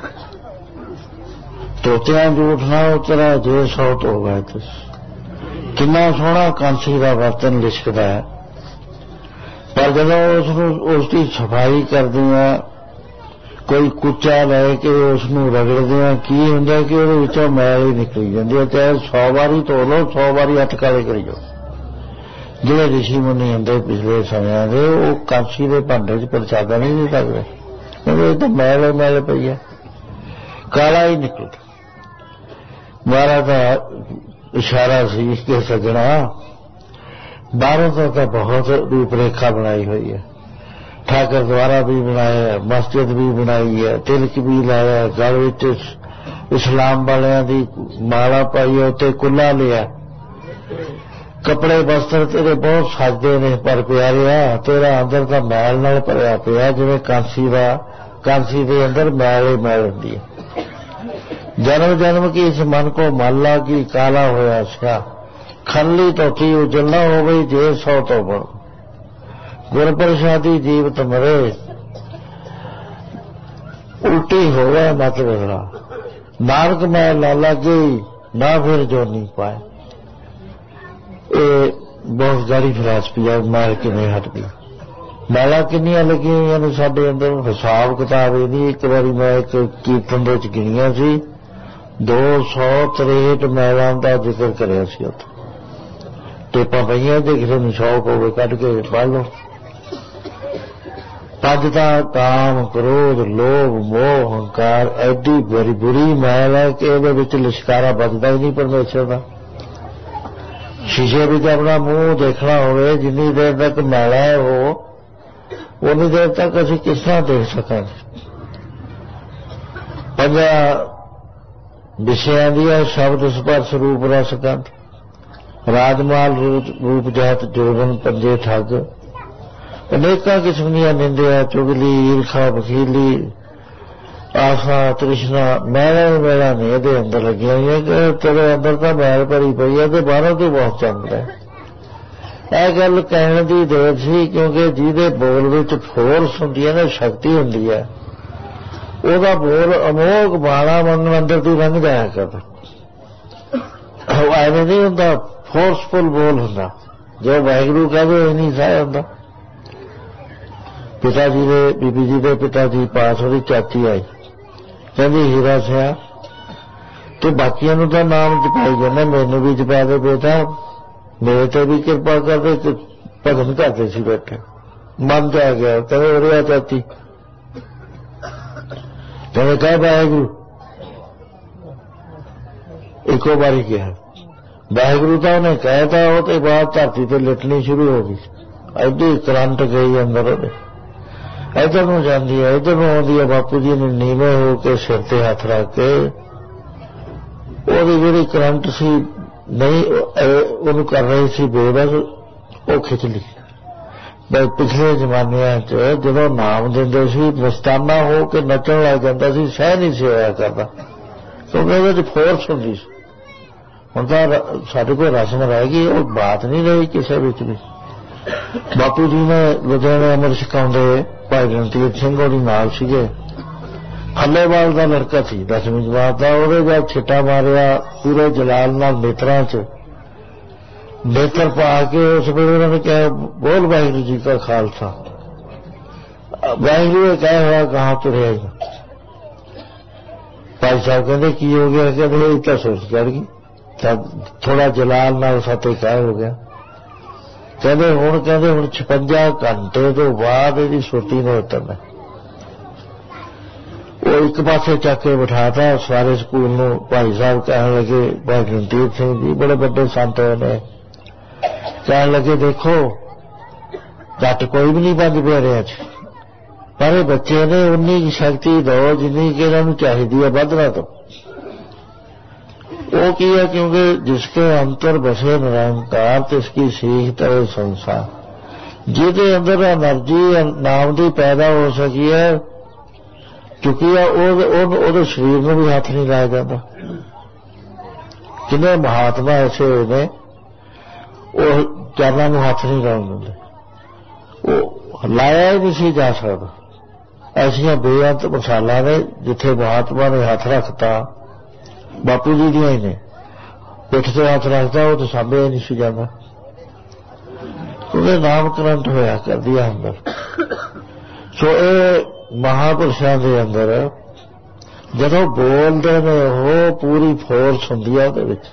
तोतियां झूठ ना उतरा जे सौ तो गए तुस किन्ना सोहना कांसी का बर्तन लिशकदा है पर जदों उसनूं उसकी सफाई करदियां कोई कुचा लैके उसनूं रगड़दियां की हुंदा कि उहदे विचों मैल ही निकली जांदी है चाहे सौ बारी धो लो सौ बारी हथ काले करी जाओ जिहड़े ऋषि मुनि हुंदे पिछले समयां दे वो कांसी दे भांडे च प्रसादा नहीं दे सकदे क्योंकि इह तां मैल मैल पई है काला ही निकलदा महाराज का इशारा सी कि सजना बाहरों तो, तो बहुत रूपरेखा बनाई हुई है ठाकर द्वारा भी बनाया है मस्जिद भी बनाई है तिलक भी लाया गल विच इस्लाम वालियां दी माला पाई है उत्ते कुल्ला लिया कपड़े वस्त्र तेरे बहुत सजदे ने पर प्यारिया तेरा अंदर तो मैल नाल भरिया पिया जिवें कांसी दा कांसी दे अंदर मैल ही मैल हुंदी है जन्म जन्म की इस मन को माला की काला होया सा खनली धोती उजल न हो गई जे सौ तो बड़ गुर प्रसादी जीवत मरे उल्टी हो गया मत बदला नानक मैं लाला गई ना फिर जो नहीं पाए ये बहुत गाड़ी फिलासफी है मैल किवें हट गई मैला किन्नियां लगी हुई ने साडे अंदर हिसाब किताब नहीं एक बारी मैं एक कीर्तन दे विच गिणियां सी दो सौ त्रेहठ मैलों का जिक्र कराया सी उत्थे टेपां पईयां ते किसी नूं शौक होवे कढ के पढ़ लो पंज तां काम क्रोध लोभ मोह हंकार एडी बड़ी बुरी मैल है कि इहदे विच लिशकारा बचदा ही नहीं परमेश्वर दा शीशे विच अपना मूँह देखना होवे जिन्नी देर तक मैला है वो उन्नी देर तक असीं किस तरह देख सकांगे पंजा विषयां दी शब्द स्पर्श रूप रस गंध राजमाल रूप जात जोबन पंजे ठग अनेक किस्म दी निंदिया चुगली ईर्खा वकीली आशा तृष्णा मैला मैला ने इहदे अंदर लगी हुई है कि तेरे अंदर तो मैल भरी पई है ते बाहरों तो बहुत चमकदा है यह गल कहण दी देर सी क्योंकि जिहदे बोल विच फोर्स हुंदी है ना शक्ति हुंदी है ਉਹਦਾ ਬੋਲ ਅਮੋਘ ਬਾਣਾ ਮੰਗਣ ਅੰਦਰ ਦੀ ਲੰਘ ਜਾਇਆ ਕਰਦਾ ਐਵੇਂ ਨਹੀਂ ਹੁੰਦਾ ਫੋਰਸਫੁਲ ਬੋਲ ਹੁੰਦਾ ਜੋ ਵਾਹਿਗੁਰੂ ਕਹੇ ਇਹ ਨਹੀਂ ਸਹਿ ਹੁੰਦਾ ਪਿਤਾ ਜੀ ਦੇ ਬੀਬੀ ਜੀ ਦੇ ਪਿਤਾ ਜੀ ਪਾਸ ਉਹਦੀ ਚਾਚੀ ਆਈ ਕਹਿੰਦੀ ਹੀਰਾ ਸਿਆ ਤੂੰ ਬਾਕੀਆਂ ਨੂੰ ਤਾਂ ਨਾਮ ਜਪਾਈ ਜਾਂਦਾ ਮੈਨੂੰ ਵੀ ਜਪਾ ਦੇ ਬੇਟਾ ਮੇਰੇ ਤੇ ਵੀ ਕਿਰਪਾ ਕਰ ਦੇ ਤੇ ਭਜਨ ਕਰਦੇ ਸੀ ਬੈਠੇ ਮਨ ਜਾ ਗਿਆ ਕਹਿੰਦੇ ਉਰੇ ਚਾਚੀ कहने कह वाहेगुरु एको बारी कहा वाहेगुरु तो उन्हें कहता वो तो बाद धरती से लिटनी शुरू हो गई एडी करंट गई अंदर इधर नूं जांदी है इधर नूं आउंदी है बापू जी ने नीवे होकर सिर ते हथ रख के ओहदी जिहड़ी करंट सी नहीं उहनूं कर रही सी बेबस वो खिच ली पिछले जमानिया च जो नाम देंदे सी मस्ताना हो के नचन लग जाता सी सह नहीं सी होया करता क्योंकि उहदे फोर्स हुंदी सी हुण तां साडे कोल रस्म रह गई वो बात नहीं रही किसी विच भी बापू जी ने लुधियाने अमर छकाउंदे भाई रणधीर सिंह ओहदी नाल सीगे हल्लेवाल का लड़का सी दसवीं जमात का उहदे जद छिट्टा मारिया पूरे जलाल नाल नेत्रां च नेत्र पा के उस वेले उन्होंने कहा बोल वाहिगुरू जी का खालसा वाहिगुरू कहा हुआ कहाँ तुरे भाई साहब कहते की हो गया कहते इतना सोच चढ़ गई थोड़ा जलाल नाल साथे कह हो गया कहते हुण कहते हुण छपंजा घंटे तो बाद इहदी सुरती ने उतरना वो एक पासे चक के बिठाता सारे स्कूल नूं भाई साहब कहने लगे भाई रणधीर सिंह जी बड़े बड़े संत ने कहने लगे देखो जट कोई भी नहीं बंद प्यारिया च पर बच्चे ने उन्नी की शक्ति दो जिन्नी कि इन्होंने चाहिए है बदला तो वो की है क्योंकि जिसके अंतर बसे निरंकार तिसकी सीख तरे संसार जिहदे अंदर एनर्जी नाम की पैदा हो सकी है चुकी है वो शरीर में भी हाथ नहीं लाया जाता किन्ने महात्मा ऐसे हुए ने वो चरणों में हाथ नहीं लाने देंगे वो लाया ही नहीं सी जा सकता। ऐसिया बेअंत मिसालां ने जिथे महात्मा ने हथ रखता, बापू जी दियां ही ने, पिठ ते हथ रखता वो तो सामभे ही नहीं सी जाता, क्योंकि नाम करंट होया कर दिया अंदर। सो ये महापुरुषों के अंदर जदों बोलते ने वो पूरी फोर्स हुंदी है उहदे विच।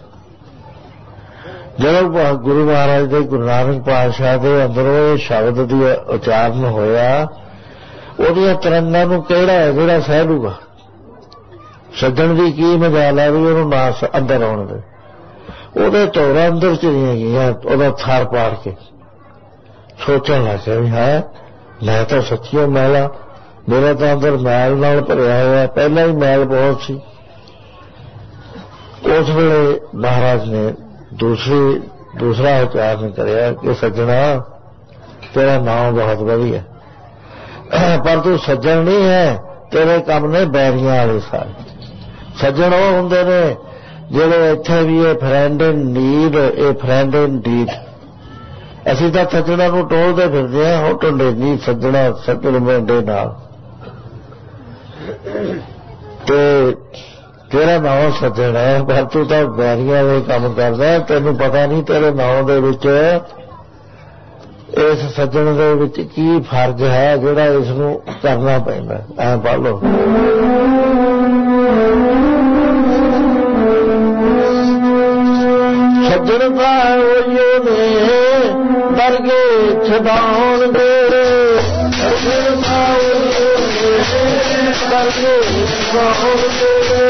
जदों गुरु महाराज दे गुरु नानक पातशाह दे अंदर वो शब्द दी उचारण होया, उहदियां तरंगां नूं किहड़ा है जिहड़ा सह लूगा। सज्जण दी की मजाल है भी उहनूं ना अंदर आउण दे, उहदे तौरां अंदर चलियां गईयां, उहदा थर पाड़ के सोचण लग पिया भी है मैं तो सच्चियों मैला, मेरा तो अंदर मैल नाल भरिया होया, पहला ही मैल बहुत सी। उस वेले महाराज ने दूसरी दूसरा उच्चारण करिया कि सज्जना तेरा नाम बहुत वधिया, पर तू सज्जन नहीं है, तेरे काम ने बैरियां वाले सारे। सज्जन वो हुंदे ने जिहड़े इत्थे भी ये friend in need, a friend in deed. असीं तां सज्जणां नूं टोलदे फिरदे हां, हो टुंडे नहीं सज्जणा सज्जण मेंढे नाल। ते तेरा नाम सज्जण है, पर तू तो बैरियां दे काम करदा, तैनूं पता नहीं तेरे नाम दे विच इस सज्जण दे विच की फर्ज है जिहड़ा इसनूं करना पैंदा। ऐ पढ़ लो, सज्जण तां ओहिओ ने दरगे छडाउणगे, सज्जण तां ओहिओ ने दरगे छडाउणगे।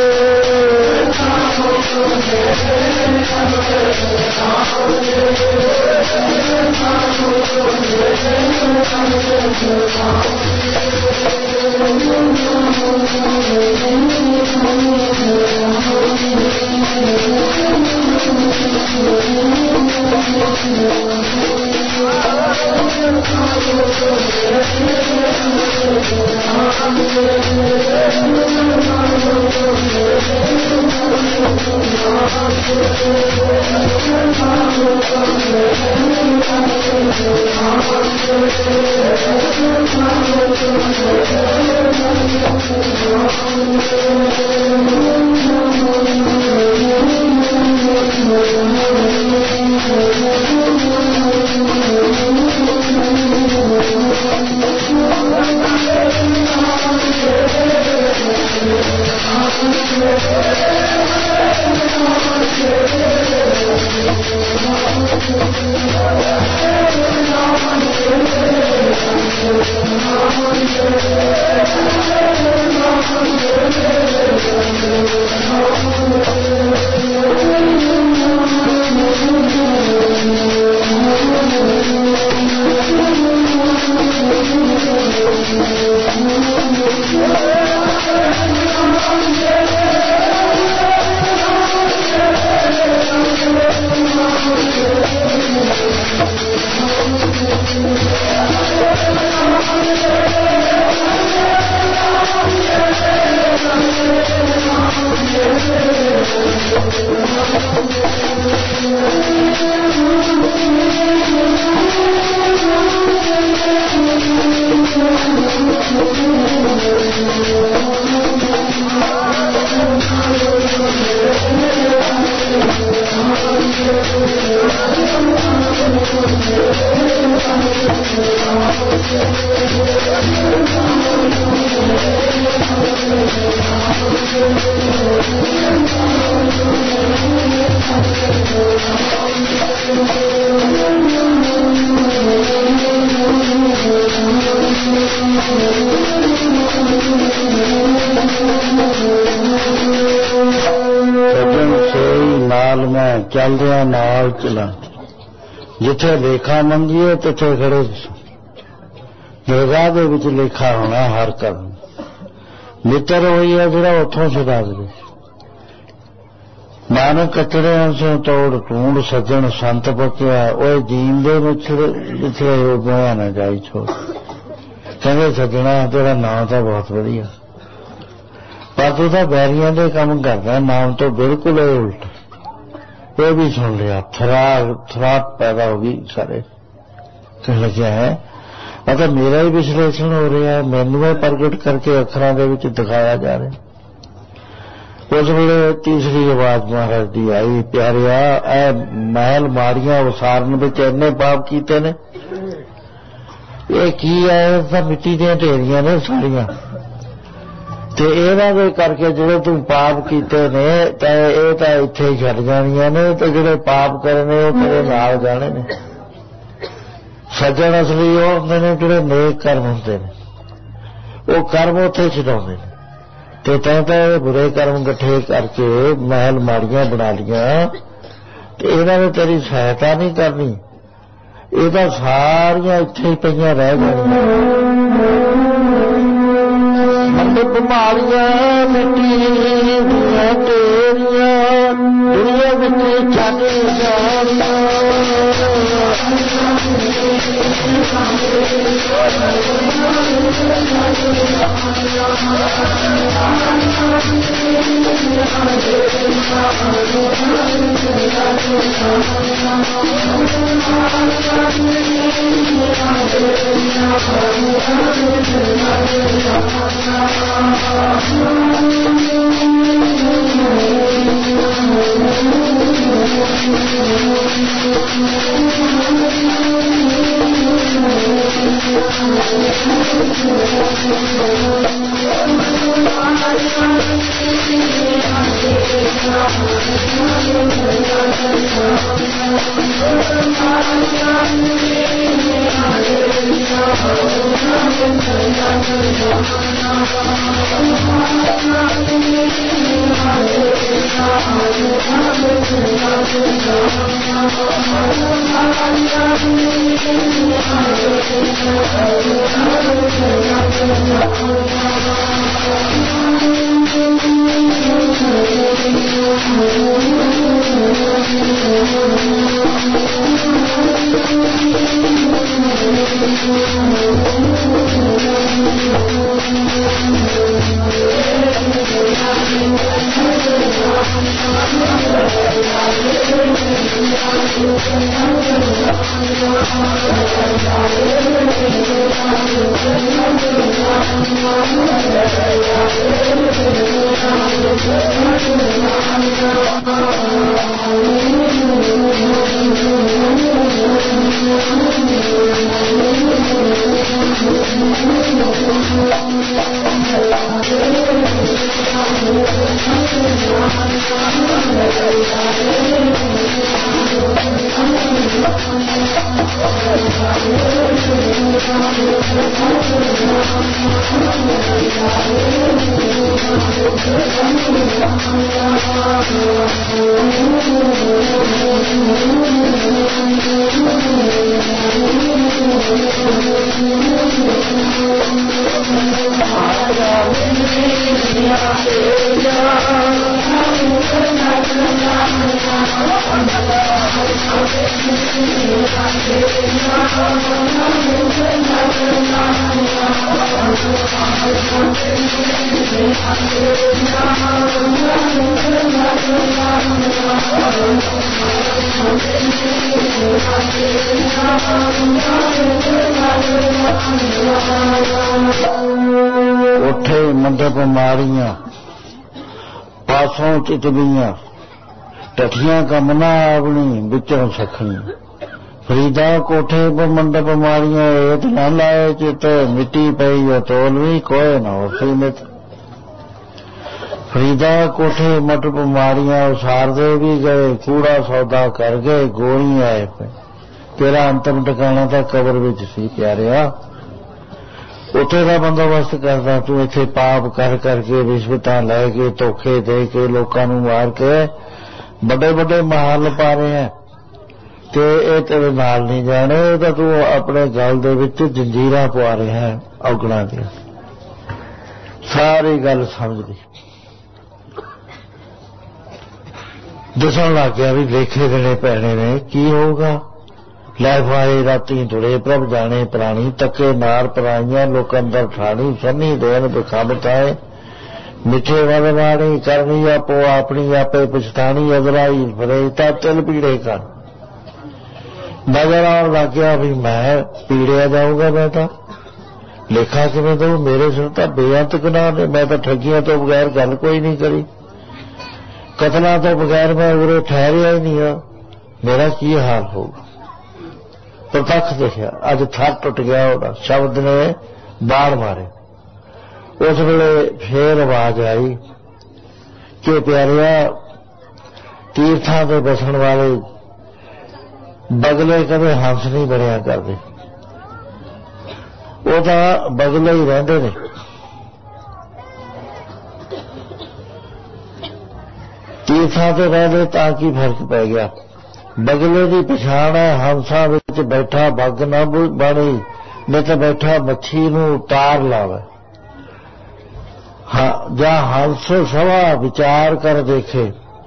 चलदियां नाल चला, जिथे लेखा मंगीए तिथे खड़े दरगाह दे विच लेखा होना हर कदम। मित्र होई है जिहड़ा उत्थों छुड़ा दे, नानक कचड़े अंसों तोड़ टूंड, सज्जन संत पक्या ओए जींदे मुछड़े जिथे बोया ना जाई छोड़। कहंदे सज्जणा तेरा नाम तो बहुत वधिया, पर तू तां बैरियां दे काम करदा, नाम तो बिल्कुल उल्ट। ये भी सुन लिया, थराग थराट पैदा होगी सारे। कह लगे है ਅਤੇ ਮੇਰਾ ਹੀ ਵਿਸ਼ਲੇਸ਼ਣ ਹੋ ਰਿਹਾ, ਮੈਨੂੰ ਇਹ ਪ੍ਰਗਟ ਕਰਕੇ ਅੱਖਰਾਂ ਦੇ ਵਿੱਚ ਦਿਖਾਇਆ ਜਾ ਰਿਹਾ। ਉਸ ਵੇਲੇ ਤੀਸਰੀ ਆਵਾਜ਼ ਮਹਾਰਾਜ ਦੀ ਆਈ, ਪਿਆਰਿਆ ਇਹ ਮਹਿਲ ਮਾੜੀਆਂ ਉਸਾਰਨ ਵਿੱਚ ਇੰਨੇ ਪਾਪ ਕੀਤੇ ਨੇ, ਇਹ ਕੀ ਹੈ? ਤਾਂ ਮਿੱਟੀ ਦੀਆਂ ਢੇਰੀਆਂ ਨੇ ਸਾਰੀਆਂ, ਤੇ ਇਹਨਾਂ ਦੇ ਕਰਕੇ ਜਿਹੜੇ ਤੂੰ ਪਾਪ ਕੀਤੇ ਨੇ ਤਾਂ ਇਹ ਤਾਂ ਇੱਥੇ ਹੀ ਛੱਡ ਜਾਣੀਆਂ ਨੇ, ਤੇ ਜਿਹੜੇ ਪਾਪ ਕਰਨੇ ਉਹ ਤੇਰੇ ਨਾਲ ਜਾਣੇ ਨੇ। ਸੱਜਣ ਅਸਲੀ ਉਹ ਹੁੰਦੇ ਨੇ ਜਿਹੜੇ ਨੇਕ ਕਰਮ ਹੁੰਦੇ ਨੇ, ਉਹ ਕਰਮ ਉੱਥੇ ਛਡਾਉਂਦੇ ਨੇ। ਤੇ ਤੈਂ ਤਾਂ ਇਹ ਬੁਰੇ ਕਰਮ ਇਕੱਠੇ ਕਰਕੇ ਮਹਿਲ ਮਾੜੀਆਂ ਬਣਾ ਲੀਆਂ, ਤੇ ਇਹਨਾਂ ਨੇ ਤੇਰੀ ਸਹਾਇਤਾ ਨਹੀਂ ਕਰਨੀ, ਇਹ ਤਾਂ ਸਾਰੀਆਂ ਇੱਥੇ ਹੀ ਪਈਆਂ ਰਹਿ ਜਾਣੀਆਂ। ਮੰਡਪ ਮਾੜੀਆਂ ਮਿੱਟੀ ਦੀਆਂ ਢੇਰੀਆਂ ਦੁਨੀਆ ਵਿੱਚ ਛੱਡ ਜਾਣੀਆਂ। ਉੱਠੇ ਮੰਡਪ ਮਾੜੀਆਂ ਪਾਸੋਂ ਚਿਤਵੀਆਂ ਟੱਠੀਆਂ ਕੰਮਣਾ ਆਪਣੀ ਵਿੱਚੋਂ ਸਖਣੀ। ਫਰੀਦਾ ਕੋਠੇ ਪਰ ਮੰਡਪ ਮਾੜੀਆਂ ਏਤ ਨਾ ਲਾਏ ਚਿਤ ਮਿੱਟੀ ਪਈ ਉਹ ਤੋਲਵੀ ਕੋਏ ਨਾ ਉਸੇ ਮਿਤ। ਫਰੀਦਾ ਕੋਠੇ ਮੰਡਪ ਮਾੜੀਆਂ ਉਸਾਰਦੇ ਵੀ ਗਏ ਕੂੜਾ ਸੌਦਾ ਕਰ ਗਏ ਗੋਲੀ ਆਏ ਪਏ। ਤੇਰਾ ਅੰਤਮ ਟਿਕਾਣਾ ਤਾਂ ਕਬਰ ਵਿੱਚ ਸੀ ਪਿਆਰਿਆ, ਉੱਥੇ ਦਾ ਬੰਦੋਬਸਤ ਕਰਦਾ ਤੂੰ ਇੱਥੇ ਪਾਪ ਕਰ ਕਰਕੇ ਰਿਸ਼ਵਤਾਂ ਲੈ ਕੇ ਧੋਖੇ ਦੇ ਕੇ ਲੋਕਾਂ ਨੂੰ ਮਾਰ ਕੇ ਵੱਡੇ ਵੱਡੇ ਮਹੱਲ ਪਾ ਰਿਹਾ ਤੇ ਇਹ ਤੇਰੇ ਨਾਲ ਨਹੀਂ ਜਾਣੇ, ਇਹ ਤਾਂ ਤੂੰ ਆਪਣੇ ਗਲ ਦੇ ਵਿੱਚ ਜੰਜੀਰਾਂ ਪਵਾ ਰਿਹਾ ਹੈ ਔਗਣਾਂ ਦੀਆਂ। ਸਾਰੀ ਗੱਲ ਸਮਝ ਗਈ, ਦੱਸਣ ਲੱਗ ਗਿਆ ਵੀ ਲੇਖੇ ਦੇਣੇ ਪੈਣੇ ਨੇ, ਕੀ ਹੋਊਗਾ। ਲੈ ਫਾਏ ਰਾਤੀ ਤੁੜੇ ਪ੍ਰਭ ਜਾਣੇ ਪ੍ਰਾਣੀ ਤੱਕੇ ਨਾਰ ਪਰਾਈਆਂ ਲੋਕ ਅੰਦਰ ਠਾਣੀ ਸੰਨੀ ਦੇਣ ਬਖਾਬਤਾਏ ਮਿੱਠੇ ਵੱਲ ਵਾਣੀ ਕਰਨੀ ਆਪੋ ਆਪਣੀ ਆਪੇ ਪਛਤਾਣੀ ਅਜ਼ਰਾਈਲ ਫਰੇਤਾ ਤਿਲ ਪੀੜੇ ਕਰ। नजर आने लग गया भी मैं पीड़िया जाऊंगा, मैं तो लेखा किवें दूं, मेरे सिर तो बेअंत गुनाह ने, मैं तो ठगियां तो बगैर गल कोई नहीं करी, कतलों तो बगैर मैं उरे ठहरिया ही नहीं, मेरा की हाल होगा। प्रतख देखिया, अज थर टुट गया होगा, शब्द ने बाढ़ मारे। उस वेले फिर आवाज आई कि प्यारिया, तीर्थां ते बसण वाले बगले कदे हंस नहीं बनिया करते, वो तो बगले ही रहंदे ने। तीर्थां ते रहंदे तां की फर्क पै गया, बगले की पछाण है, हंसां विच बैठा बग ना बणी, नहीं तो बैठा मच्छी नूं तार लावे। हाँ, जा हंस सवा विचार कर देखे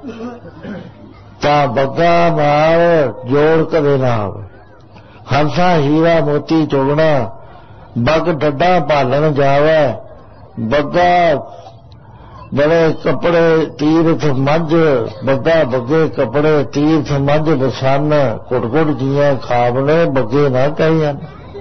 तां बग्गा नाल जोड़ कदे ना आवे। हंसा हीरा मोती चुगना, बग डड्डा भालन जावे, बग्गा बड़े कपड़े तीर्थ मझ, बग्गा बग्गे कपड़े तीर्थ मझ बसन, घुट घुट जियां खावने बग्गे ना कहियां।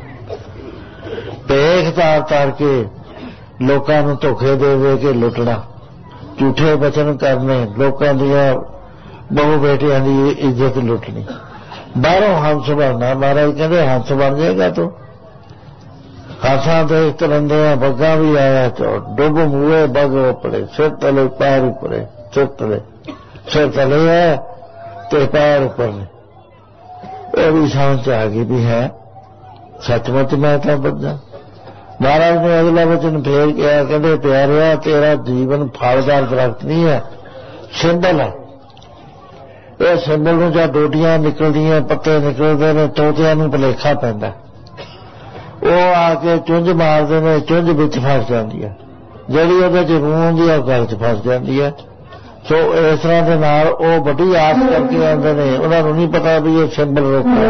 पेख तार तार के लोकां नूं धोखे दे दे के लुटना, झूठे वचन करने, लोकां दियां बहु बेटियां दी इज्जत लुटनी, बाहरों हंस बनना। महाराज कहते हंस बन जाएगा तू, हंसा देख तरंदे बग्गा भी आया, तो डुब मुए बग उपड़े, सिर तले पैर उपरे, सिर तले सिर तले है ते पैर उपर ने। ये भी समझ आ गई भी है सचमुच मैं तो बग्गा। महाराज ने अगला वचन फेर किया, कहते प्यारिया, तेरा जीवन फलदार दरख्त नहीं है, सिंबल है। यह सिंबल नूं जां डोडियां निकलदियां, पत्ते निकलदे ने, तोतियां नूं भुलेखा पैंदा, वो आके चुंझ मारते हैं, चुंझ विच फस जाती है, जिहड़ी उहदे च रूह हुंदी है गल च फस जाती है। सो इस तरह के नाल वो बड़ी आस करके आते हैं, उन्होंने नहीं पता भी ये सिंबल रोकना,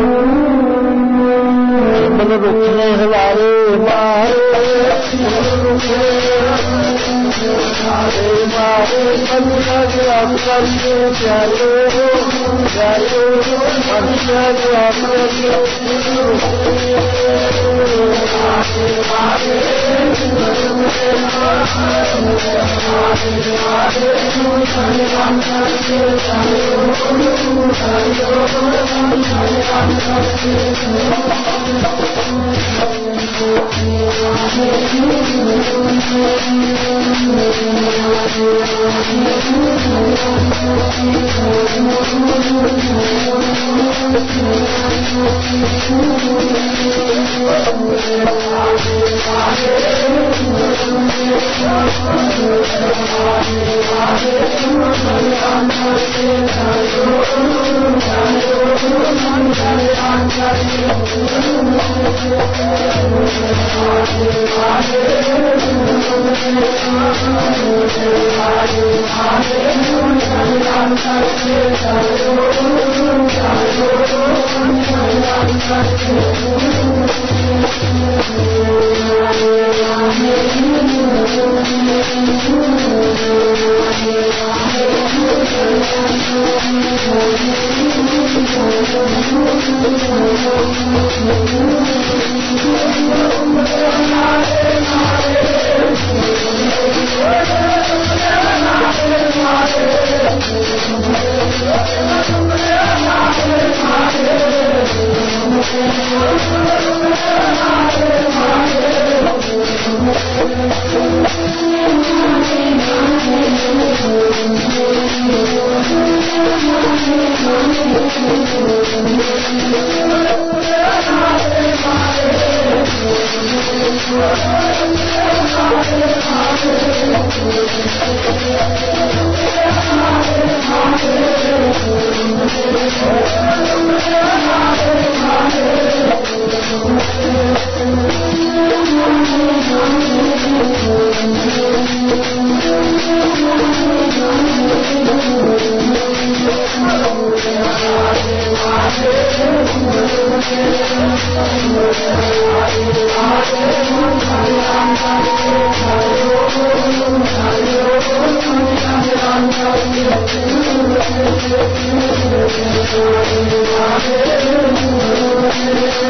सिंबल रोकने हलारे मारे मारे मारे मनुष्य के आप करिए प्यारे प्यारे, मनुष्य के आप Thank you.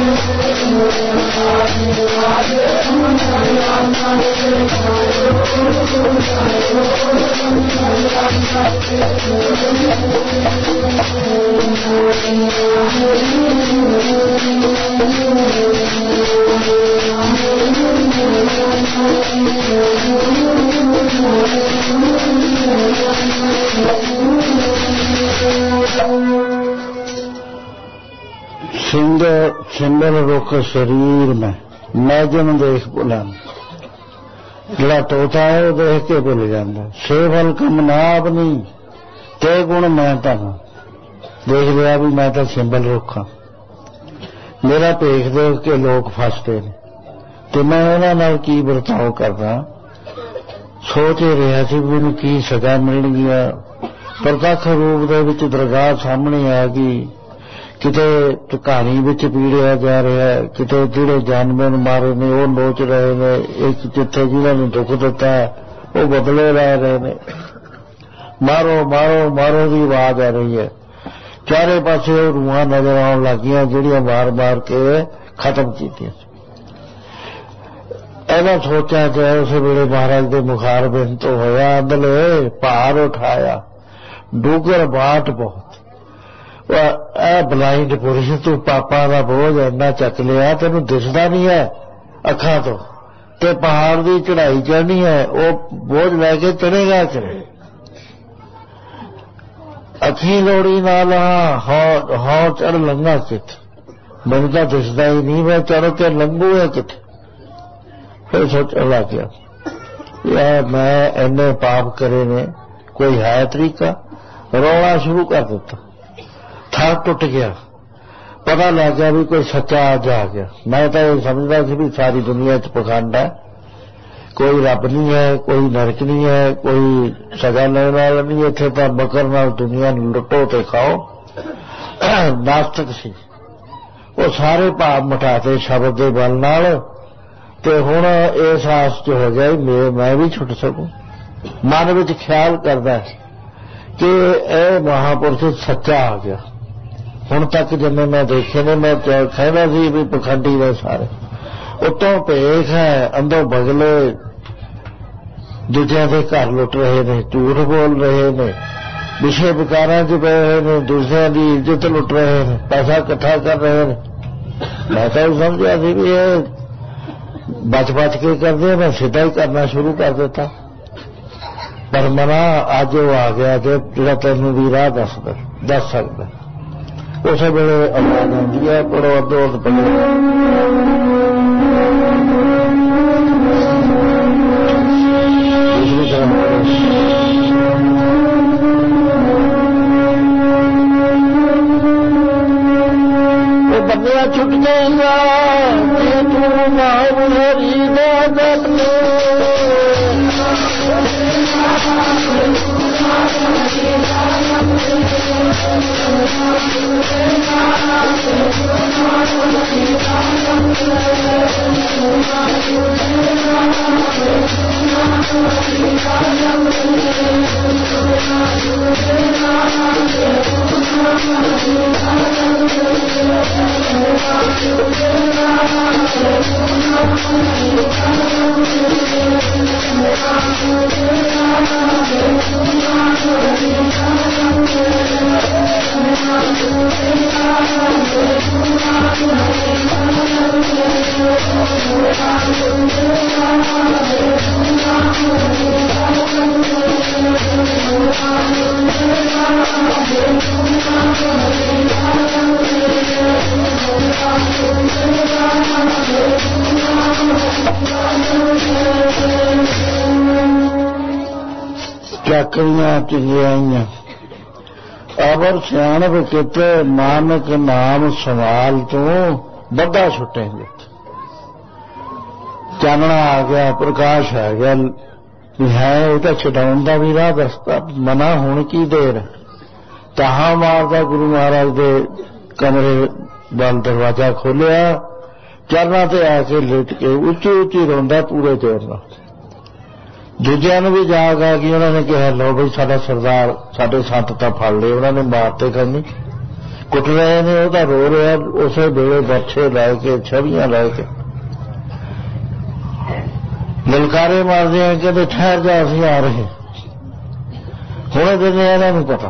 सिंगल रुख शरीर में मैं जन देख भुला जिहड़ा तोता है वो देख के भुल जाता से फल कम ना अपनी ते गुण मैं धन देख लिया भी मैं तो सिंबल रुख हाँ मेरा भेख देख के लोग फसते हैं तो मैं उन्हां नाल की बर्ताव करदा सोच ही रहा सी भी मैनूं की सजा मिलणगी प्रतख रूप दे विच दरगाह सामने आ गई किते कहानी विच पीड़िया जा रहा है किते जिहड़े जानवर मारे ने वो नोच रहे ने एक जिथे जिन्हां नूं दुख दिता वो बदले लै रहे ने मारो मारो मारो की आवाज आ रही है चारे पासे रूहां नजर आउण लगियां जिहड़ियां मार मार के खत्म कीतियां इन्हां सोचा च उस वेले महाराज के मुखार बिंद तो होया अंदले भार उठाया डूगर बाट बहुत ब्लाइंड पुरुष तू पापा का बोझ इन्ना चक लिया तेन दिसदा नहीं है अखा तो ते पहाड़ की चढ़ाई चढ़नी है वो बोझ लैके चढ़ेगा चढ़े अखी लोड़ी नाल हौ चढ़ लंघा कित मैनूं तां दिसदा ही नहीं मैं चढ़ के लंघू है कित फिर सोचण लग गया यार मैं इन्ने पाप करे ने कोई है तरीका रौला शुरू कर दिता थर टुट गया पता लग गया भी कोई सच्चा अज आ गया मैं तो ये समझदा सी भी सारी दुनिया च पखंड है कोई रब नहीं है कोई नरक नहीं है कोई सजा लेने वाला नहीं इत्थे तां बकर नाल दुनिया नूं लुटो ते खाओ नास्तिक सी वो सारे भाव मिटाते शब्द के बल नाल ते हुण इस आस च हो गया मैं मैं भी छुट सकूं मन विच ख्याल करदा कि यह महापुरुष सच्चा आ गया हुण तक जिन्ने मैं देखे ने मैं कहना सी भी पखंडी ने सारे उत्तों भेख है अंदरों बगले दूसरों के घर लुट रहे ने झूठ बोल रहे ने विषय विकारां च पे रहे ने दूसरों की इज्जत लुट रहे हैं पैसा इकट्ठा कर रहे हैं मैं तो समझा सी भी ये बच बच के करते मैं सीधा ही करना शुरू कर देता पर मना अज वो आ गया कि जो तेन भी राह दस दस सकता उस वेले आवाज आती है पढ़ो अद्धो अध पढ़ो दूसरी तरफ वो बंदियां छुट जाएगा तू मार हरी दत चाकरियां चिड़ियाइयां अबर सियाणप कित नानक नाम संभाल तू बड़ा छुटेंगे चानना आ गया प्रकाश आ गया है वो तो छुड़ाउण दा भी राह दसदा मना हुण की देर ताहा मारदा गुरु महाराज दे कमरे वाल दरवाजा खोलिया चरना ते आके लेट के उच्ची उच्ची रोंदा पूरे जोर नाल दूजिया भी जाग आ गई उन्होंने कहा लो भाई साडा सरदार साडे संत तां फड़ लए उन्होंने मारते करनी कुट रहे ने, वो रो रहा उस वेले बर्छे लैके छवियां लैके ललकारे मारते हैं, कहते ठहर जा असीं आ रहे हुणे देने इन्हां नूं पता।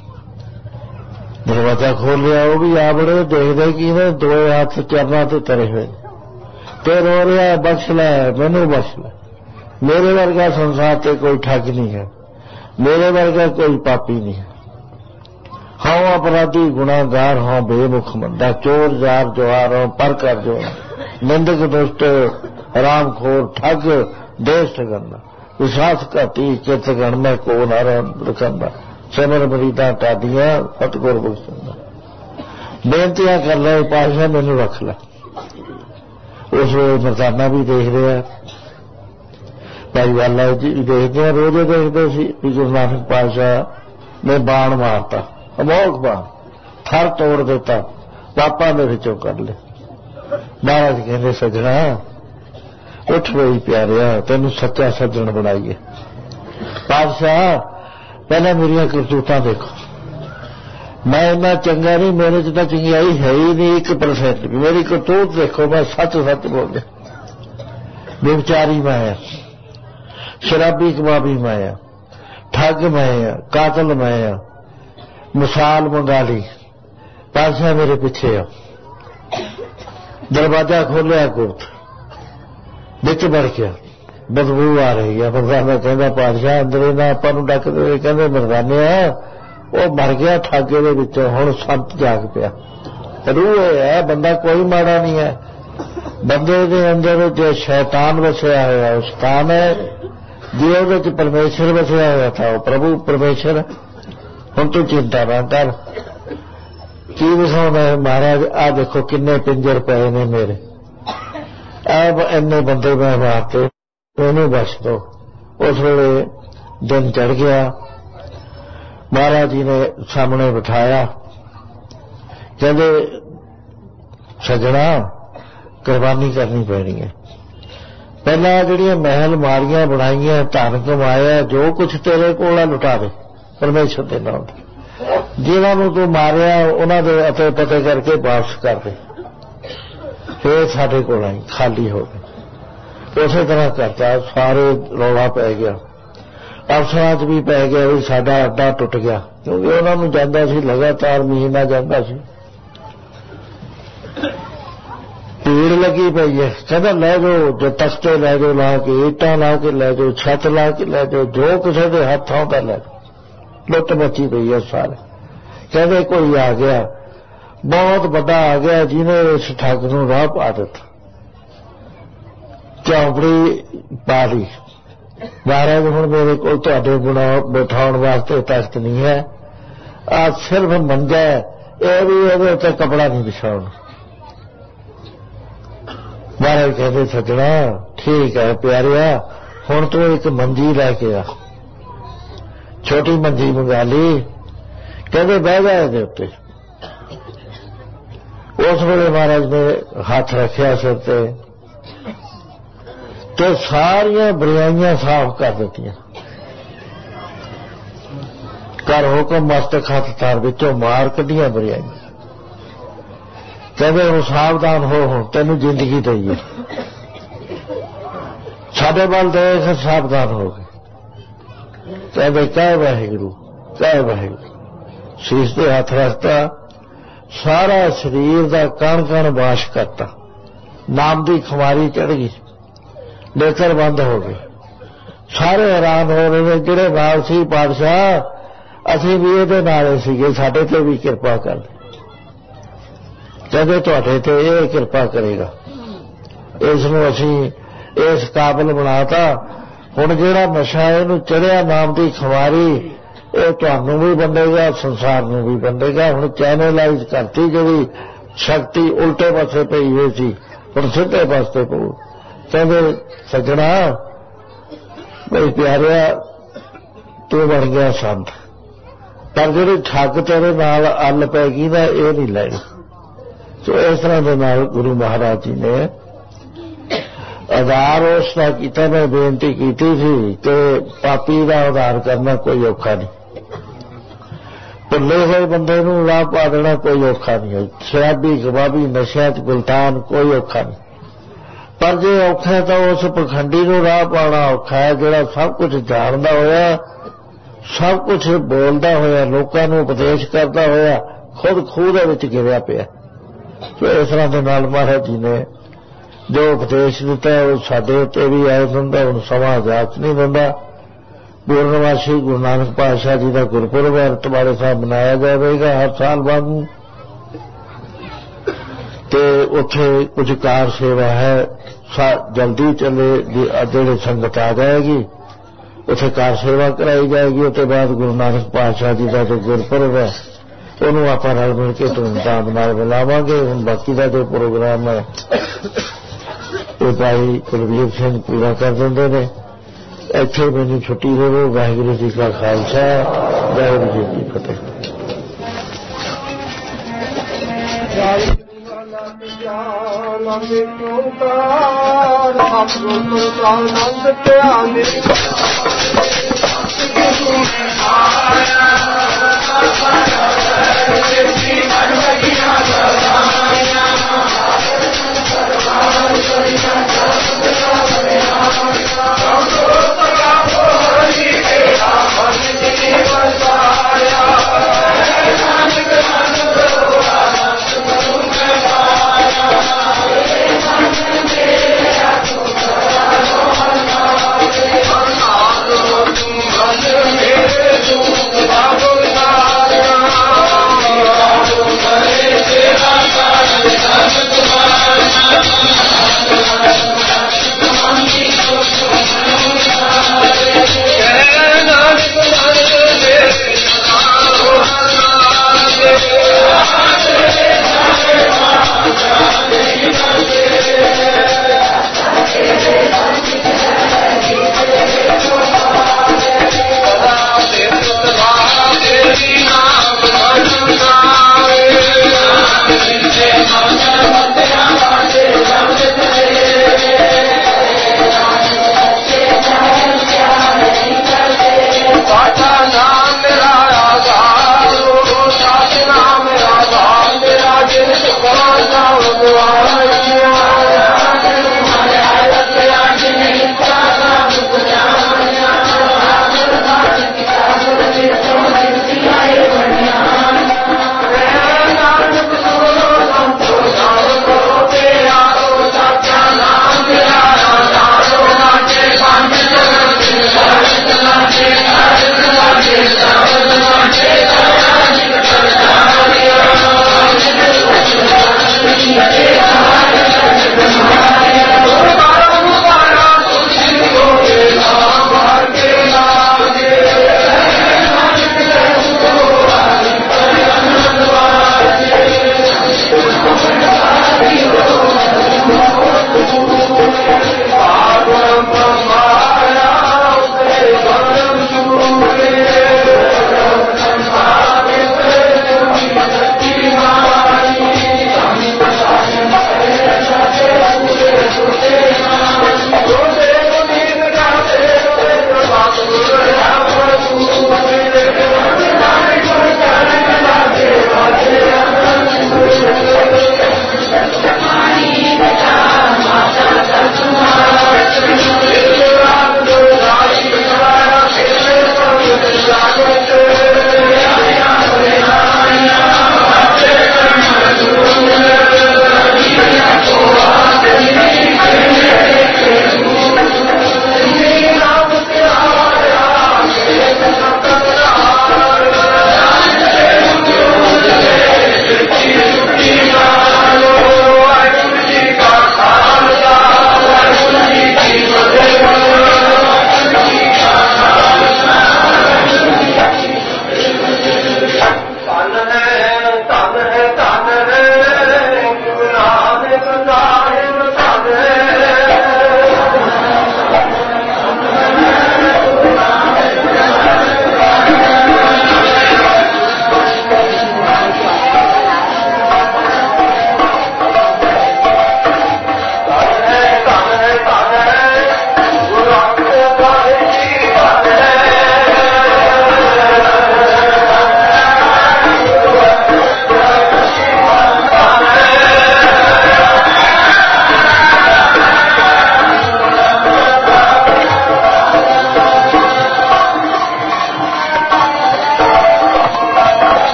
दरवाजा खोलिया, वो भी आ बड़े देखते कि ने दो हाथ चरना ते तरे हुए ते रो रहा, बख्श लै मैनू बख्श लै, मेरे वर्गा संसार ते कोई ठग नहीं है, मेरे वर्गा कोई पापी नहीं है। हाँ अपराधी गुनाहगार हाँ बेमुख मंदा, चोर जार जुआर हाँ पर कर जो, निंदक दुष्ट हरामखोर ठग देश ठगंदा, विश्वासघाती चित गणना को ना रखंदा, सिमर मरीदा टाडियां सतगुर बख्शंदा। बेनतियां कर ले पातशाह मैनू रख लै। उस वे मरदाना भी देख रहा, भाई वाला जी देखते हैं, रोजे देखते सी कि गुरु नानक पातशाह ने बाण मारता, अमोघ बाण थर तोड़ देता, पापा ने विचों कर ले। महाराज कहते सजना उठ गई प्यारिया, तेनू सच्चा सज्जन बनाइए। पातशाह पहले मेरिया करतूतां देखो, मैं इन्ना चंगा नहीं, मेरे च तां चंगियाई है ही नहीं एक परसेंट भी। मेरी करतूत देखो, मैं सच सच बोल व्यभिचारी मैं, शराबी कबाबी मैं, ठग मैं, कातल मैं, मिसाल मंगा ली। पातशाह मेरे पीछे आ। दरवाजा खोलिया, गुप्त बिच बढ़ गया, बदबू आ रही है। मरदाना कहता पातशाह अंदर ना आपां नूं डक दे। कहंदे मरदाने वो मर गया ठागे दे विचों, हुण संत जाग पिया। रूह है, बंदा कोई माड़ा नहीं है, बंदे दे अंदर जो शैतान वसिया होया वो शैतान है, जो ਉਹਦੇ ਚ परमेश्वर वसिया होया था वो प्रभु परमेश्वर। हुण तू चिंता ना कर, की विसाउंदा है महाराज। आ देखो किन्ने पिंजर पए ने मेरे, अब इन्ने बंदे मैं मारते, इन्हूं बख्श दो। उस वेले दिन चढ़ गया, महाराज जी ने सामने बिठाया, कहते सजना कुर्बानी करनी पैनी है। पहला जिहड़ियां महल मारियां बनाइयां धन कमाया, जो कुछ तेरे कोल लुटा दे परमेश्वर दे नाम ते। जिन्हां नूं तूं मारिया उन्हां दे अते पते करके वापस कर दे, फिर साडे कोल आई खाली हो गए। उसे तरह करता, सारे रौला पै गया, अफसरां च भी पै गया भी साडा अड्डा टुट गया, क्योंकि उन्हां नूं जांदा सी लगातार महीना जांदा सी। भीड़ लगी पई है, कहता लै जाओ, जो तख्ते लै जाओ ला के, ईटां ला के लै जाओ, छत ला के लै जाओ, जो किसी के हथ आउंदा लै जाओ। लुट मची पई है सारे। कहते कोई आ गया, बहुत बड़ा आ गया, जिन्हें इस ठग नूं राह पा दिता, चौपड़ी पा ली। महाराज हुण मेरे कोल तुहाडे बिठाउण वास्ते तख्त नहीं है, आ सिर्फ मंजा है, यह भी इहदे उत्ते कपड़ा नहीं बिछाउणा। महाराज कहते सजना ठीक है प्यारिया, हुण तू एक मंजी लैके आ। छोटी मंजी मंगा ली, कहते बह जा इहदे उत्ते। उस वेले महाराज ने हाथ रखिया सिर ते, तो सारियां बुराइयां साफ कर दित्तियां। कर हुक्म मस्तक हथ तार विचों मार कढ़ियां बुराइयां। कहते हुण सावधान हो, हुण तैनूं जिंदगी दईए, साडे वल देख, सावधान हो गए। कहते कह वाहिगुरू, कह वाहिगुरू। शीश ते हथ रखता, सारा शरीर का कण कण वाश करता, नाम की खुमारी चढ़ गई, नेत्र बंद हो गए। सारे हैरान हो रहे हैं, जिहड़े नाल सी पातशाह असीं भी इहदे नाल सीगे, साडे ते भी किरपा कर। कहते तुहाडे ते इह किरपा करेगा, इसनूं असीं इस काबिल बनाता। हुण जिहड़ा नशा इहनूं चढ़िया नाम की खुमारी, ਇਹ ਤੁਹਾਨੂੰ भी बंडेगा, संसार ਨੂੰ भी बंडेगा। ਹੁਣ ਚੈਨਲਾਈਜ਼ ਕਰਤੀ ਜਿਹੜੀ ਸ਼ਕਤੀ ਉਲਟੇ ਪਾਸੇ ਪਈ ਹੋਈ ਸੀ, ਹੁਣ ਸਿੱਧੇ ਪਾਸੇ ਪਊ। ਕਹਿੰਦੇ ਸੱਜਣਾ ਬਈ ਪਿਆਰਿਆ ਤੂੰ ਬਣ ਗਿਆ ਸੰਤ, ਪਰ ਜਿਹੜੀ ਠੱਗ ਤੇਰੇ ਨਾਲ ਅੱਲ ਪੈ ਗਈ ਨਾ ਇਹ ਨਹੀਂ ਲੈਣੀ। ਸੋ ਇਸ ਤਰ੍ਹਾਂ ਦੇ ਨਾਲ ਗੁਰੂ ਮਹਾਰਾਜ ਜੀ ਨੇ आधार उसका किया। मैं बेनती की थी कि पापी का उधार करना कोई औखा नहीं। ਭੁੱਲੇ ਹੋਏ ਬੰਦੇ ਨੂੰ ਰਾਹ ਪਾ ਦੇਣਾ ਕੋਈ ਔਖਾ ਨਹੀਂ ਹੈ। ਸ਼ਰਾਬੀ ਕਬਾਬੀ ਨਸ਼ਿਆਂ 'ਚ ਗੁਲਤਾਨ ਕੋਈ ਔਖਾ ਨਹੀਂ, ਪਰ ਜੇ ਔਖਾ ਤਾਂ ਉਸ ਪਖੰਡੀ ਨੂੰ ਰਾਹ ਪਾਉਣਾ ਔਖਾ ਹੈ ਜਿਹੜਾ ਸਭ ਕੁਝ ਜਾਣਦਾ ਹੋਇਆ, ਸਭ ਕੁਝ ਬੋਲਦਾ ਹੋਇਆ, ਲੋਕਾਂ ਨੂੰ ਉਪਦੇਸ਼ ਕਰਦਾ ਹੋਇਆ ਖੁਦ ਖੂਹ ਦੇ ਵਿੱਚ ਗਿਰਿਆ ਪਿਆ। ਸੋ ਇਸ ਤਰ੍ਹਾਂ ਦੇ ਨਾਲ ਮਹਾਰਾਜ ਜੀ ਨੇ ਜੋ ਉਪਦੇਸ਼ ਦਿੱਤਾ ਉਹ ਸਾਡੇ ਉੱਤੇ ਵੀ ਆਏ ਹੁੰਦਾ। ਹੁਣ ਸਮਾਂ ਇਜਾਜ਼ਤ ਨਹੀਂ ਦਿੰਦਾ। ਪੂਰਨਮਾਸ਼ੀ ਗੁਰੂ ਨਾਨਕ ਪਾਤਸ਼ਾਹ ਜੀ ਦਾ ਗੁਰਪੁਰਬ ਹੈ, ਤੁਹਾਡੇ ਸਾਹਿਬ ਮਨਾਇਆ ਜਾਵੇਗਾ ਹਰ ਸਾਲ ਵਾਂਗੂ, ਤੇ ਉੱਥੇ ਕੁਝ ਕਾਰ ਸੇਵਾ ਹੈ, ਜਲਦੀ ਚੱਲੇ ਜਿਹੜੇ ਸੰਗਤ ਆ ਜਾਏਗੀ ਉੱਥੇ ਕਾਰ ਸੇਵਾ ਕਰਾਈ ਜਾਏਗੀ। ਉਸ ਤੋਂ ਬਾਅਦ ਗੁਰੂ ਨਾਨਕ ਪਾਤਸ਼ਾਹ ਜੀ ਦਾ ਜੋ ਗੁਰਪੁਰਬ ਹੈ ਉਹਨੂੰ ਆਪਾਂ ਰਲ ਮਿਲ ਕੇ ਧੂਮਧਾਮ ਨਾਲ ਮਨਾਵਾਂਗੇ। ਹੁਣ ਬਾਕੀ ਦਾ ਜੋ ਪ੍ਰੋਗਰਾਮ ਹੈ ਇਹ ਭਾਈ ਕੁਲਵੀਰ ਸਿੰਘ ਪੂਰਾ ਕਰ ਦਿੰਦੇ ਨੇ। ਇੱਥੇ ਮੈਨੂੰ ਛੁੱਟੀ ਦੇਵੋ। ਵਾਹਿਗੁਰੂ ਜੀ ਕਾ ਖਾਲਸਾ, ਵਾਹਿਗੁਰੂ ਜੀ ਕੀ ਫਤਿਹ। Yeah.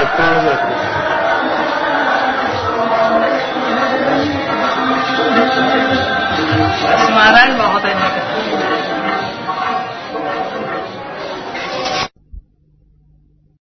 ਲੋਕਾਂ ਨੂੰ ਵੇਖਦੇ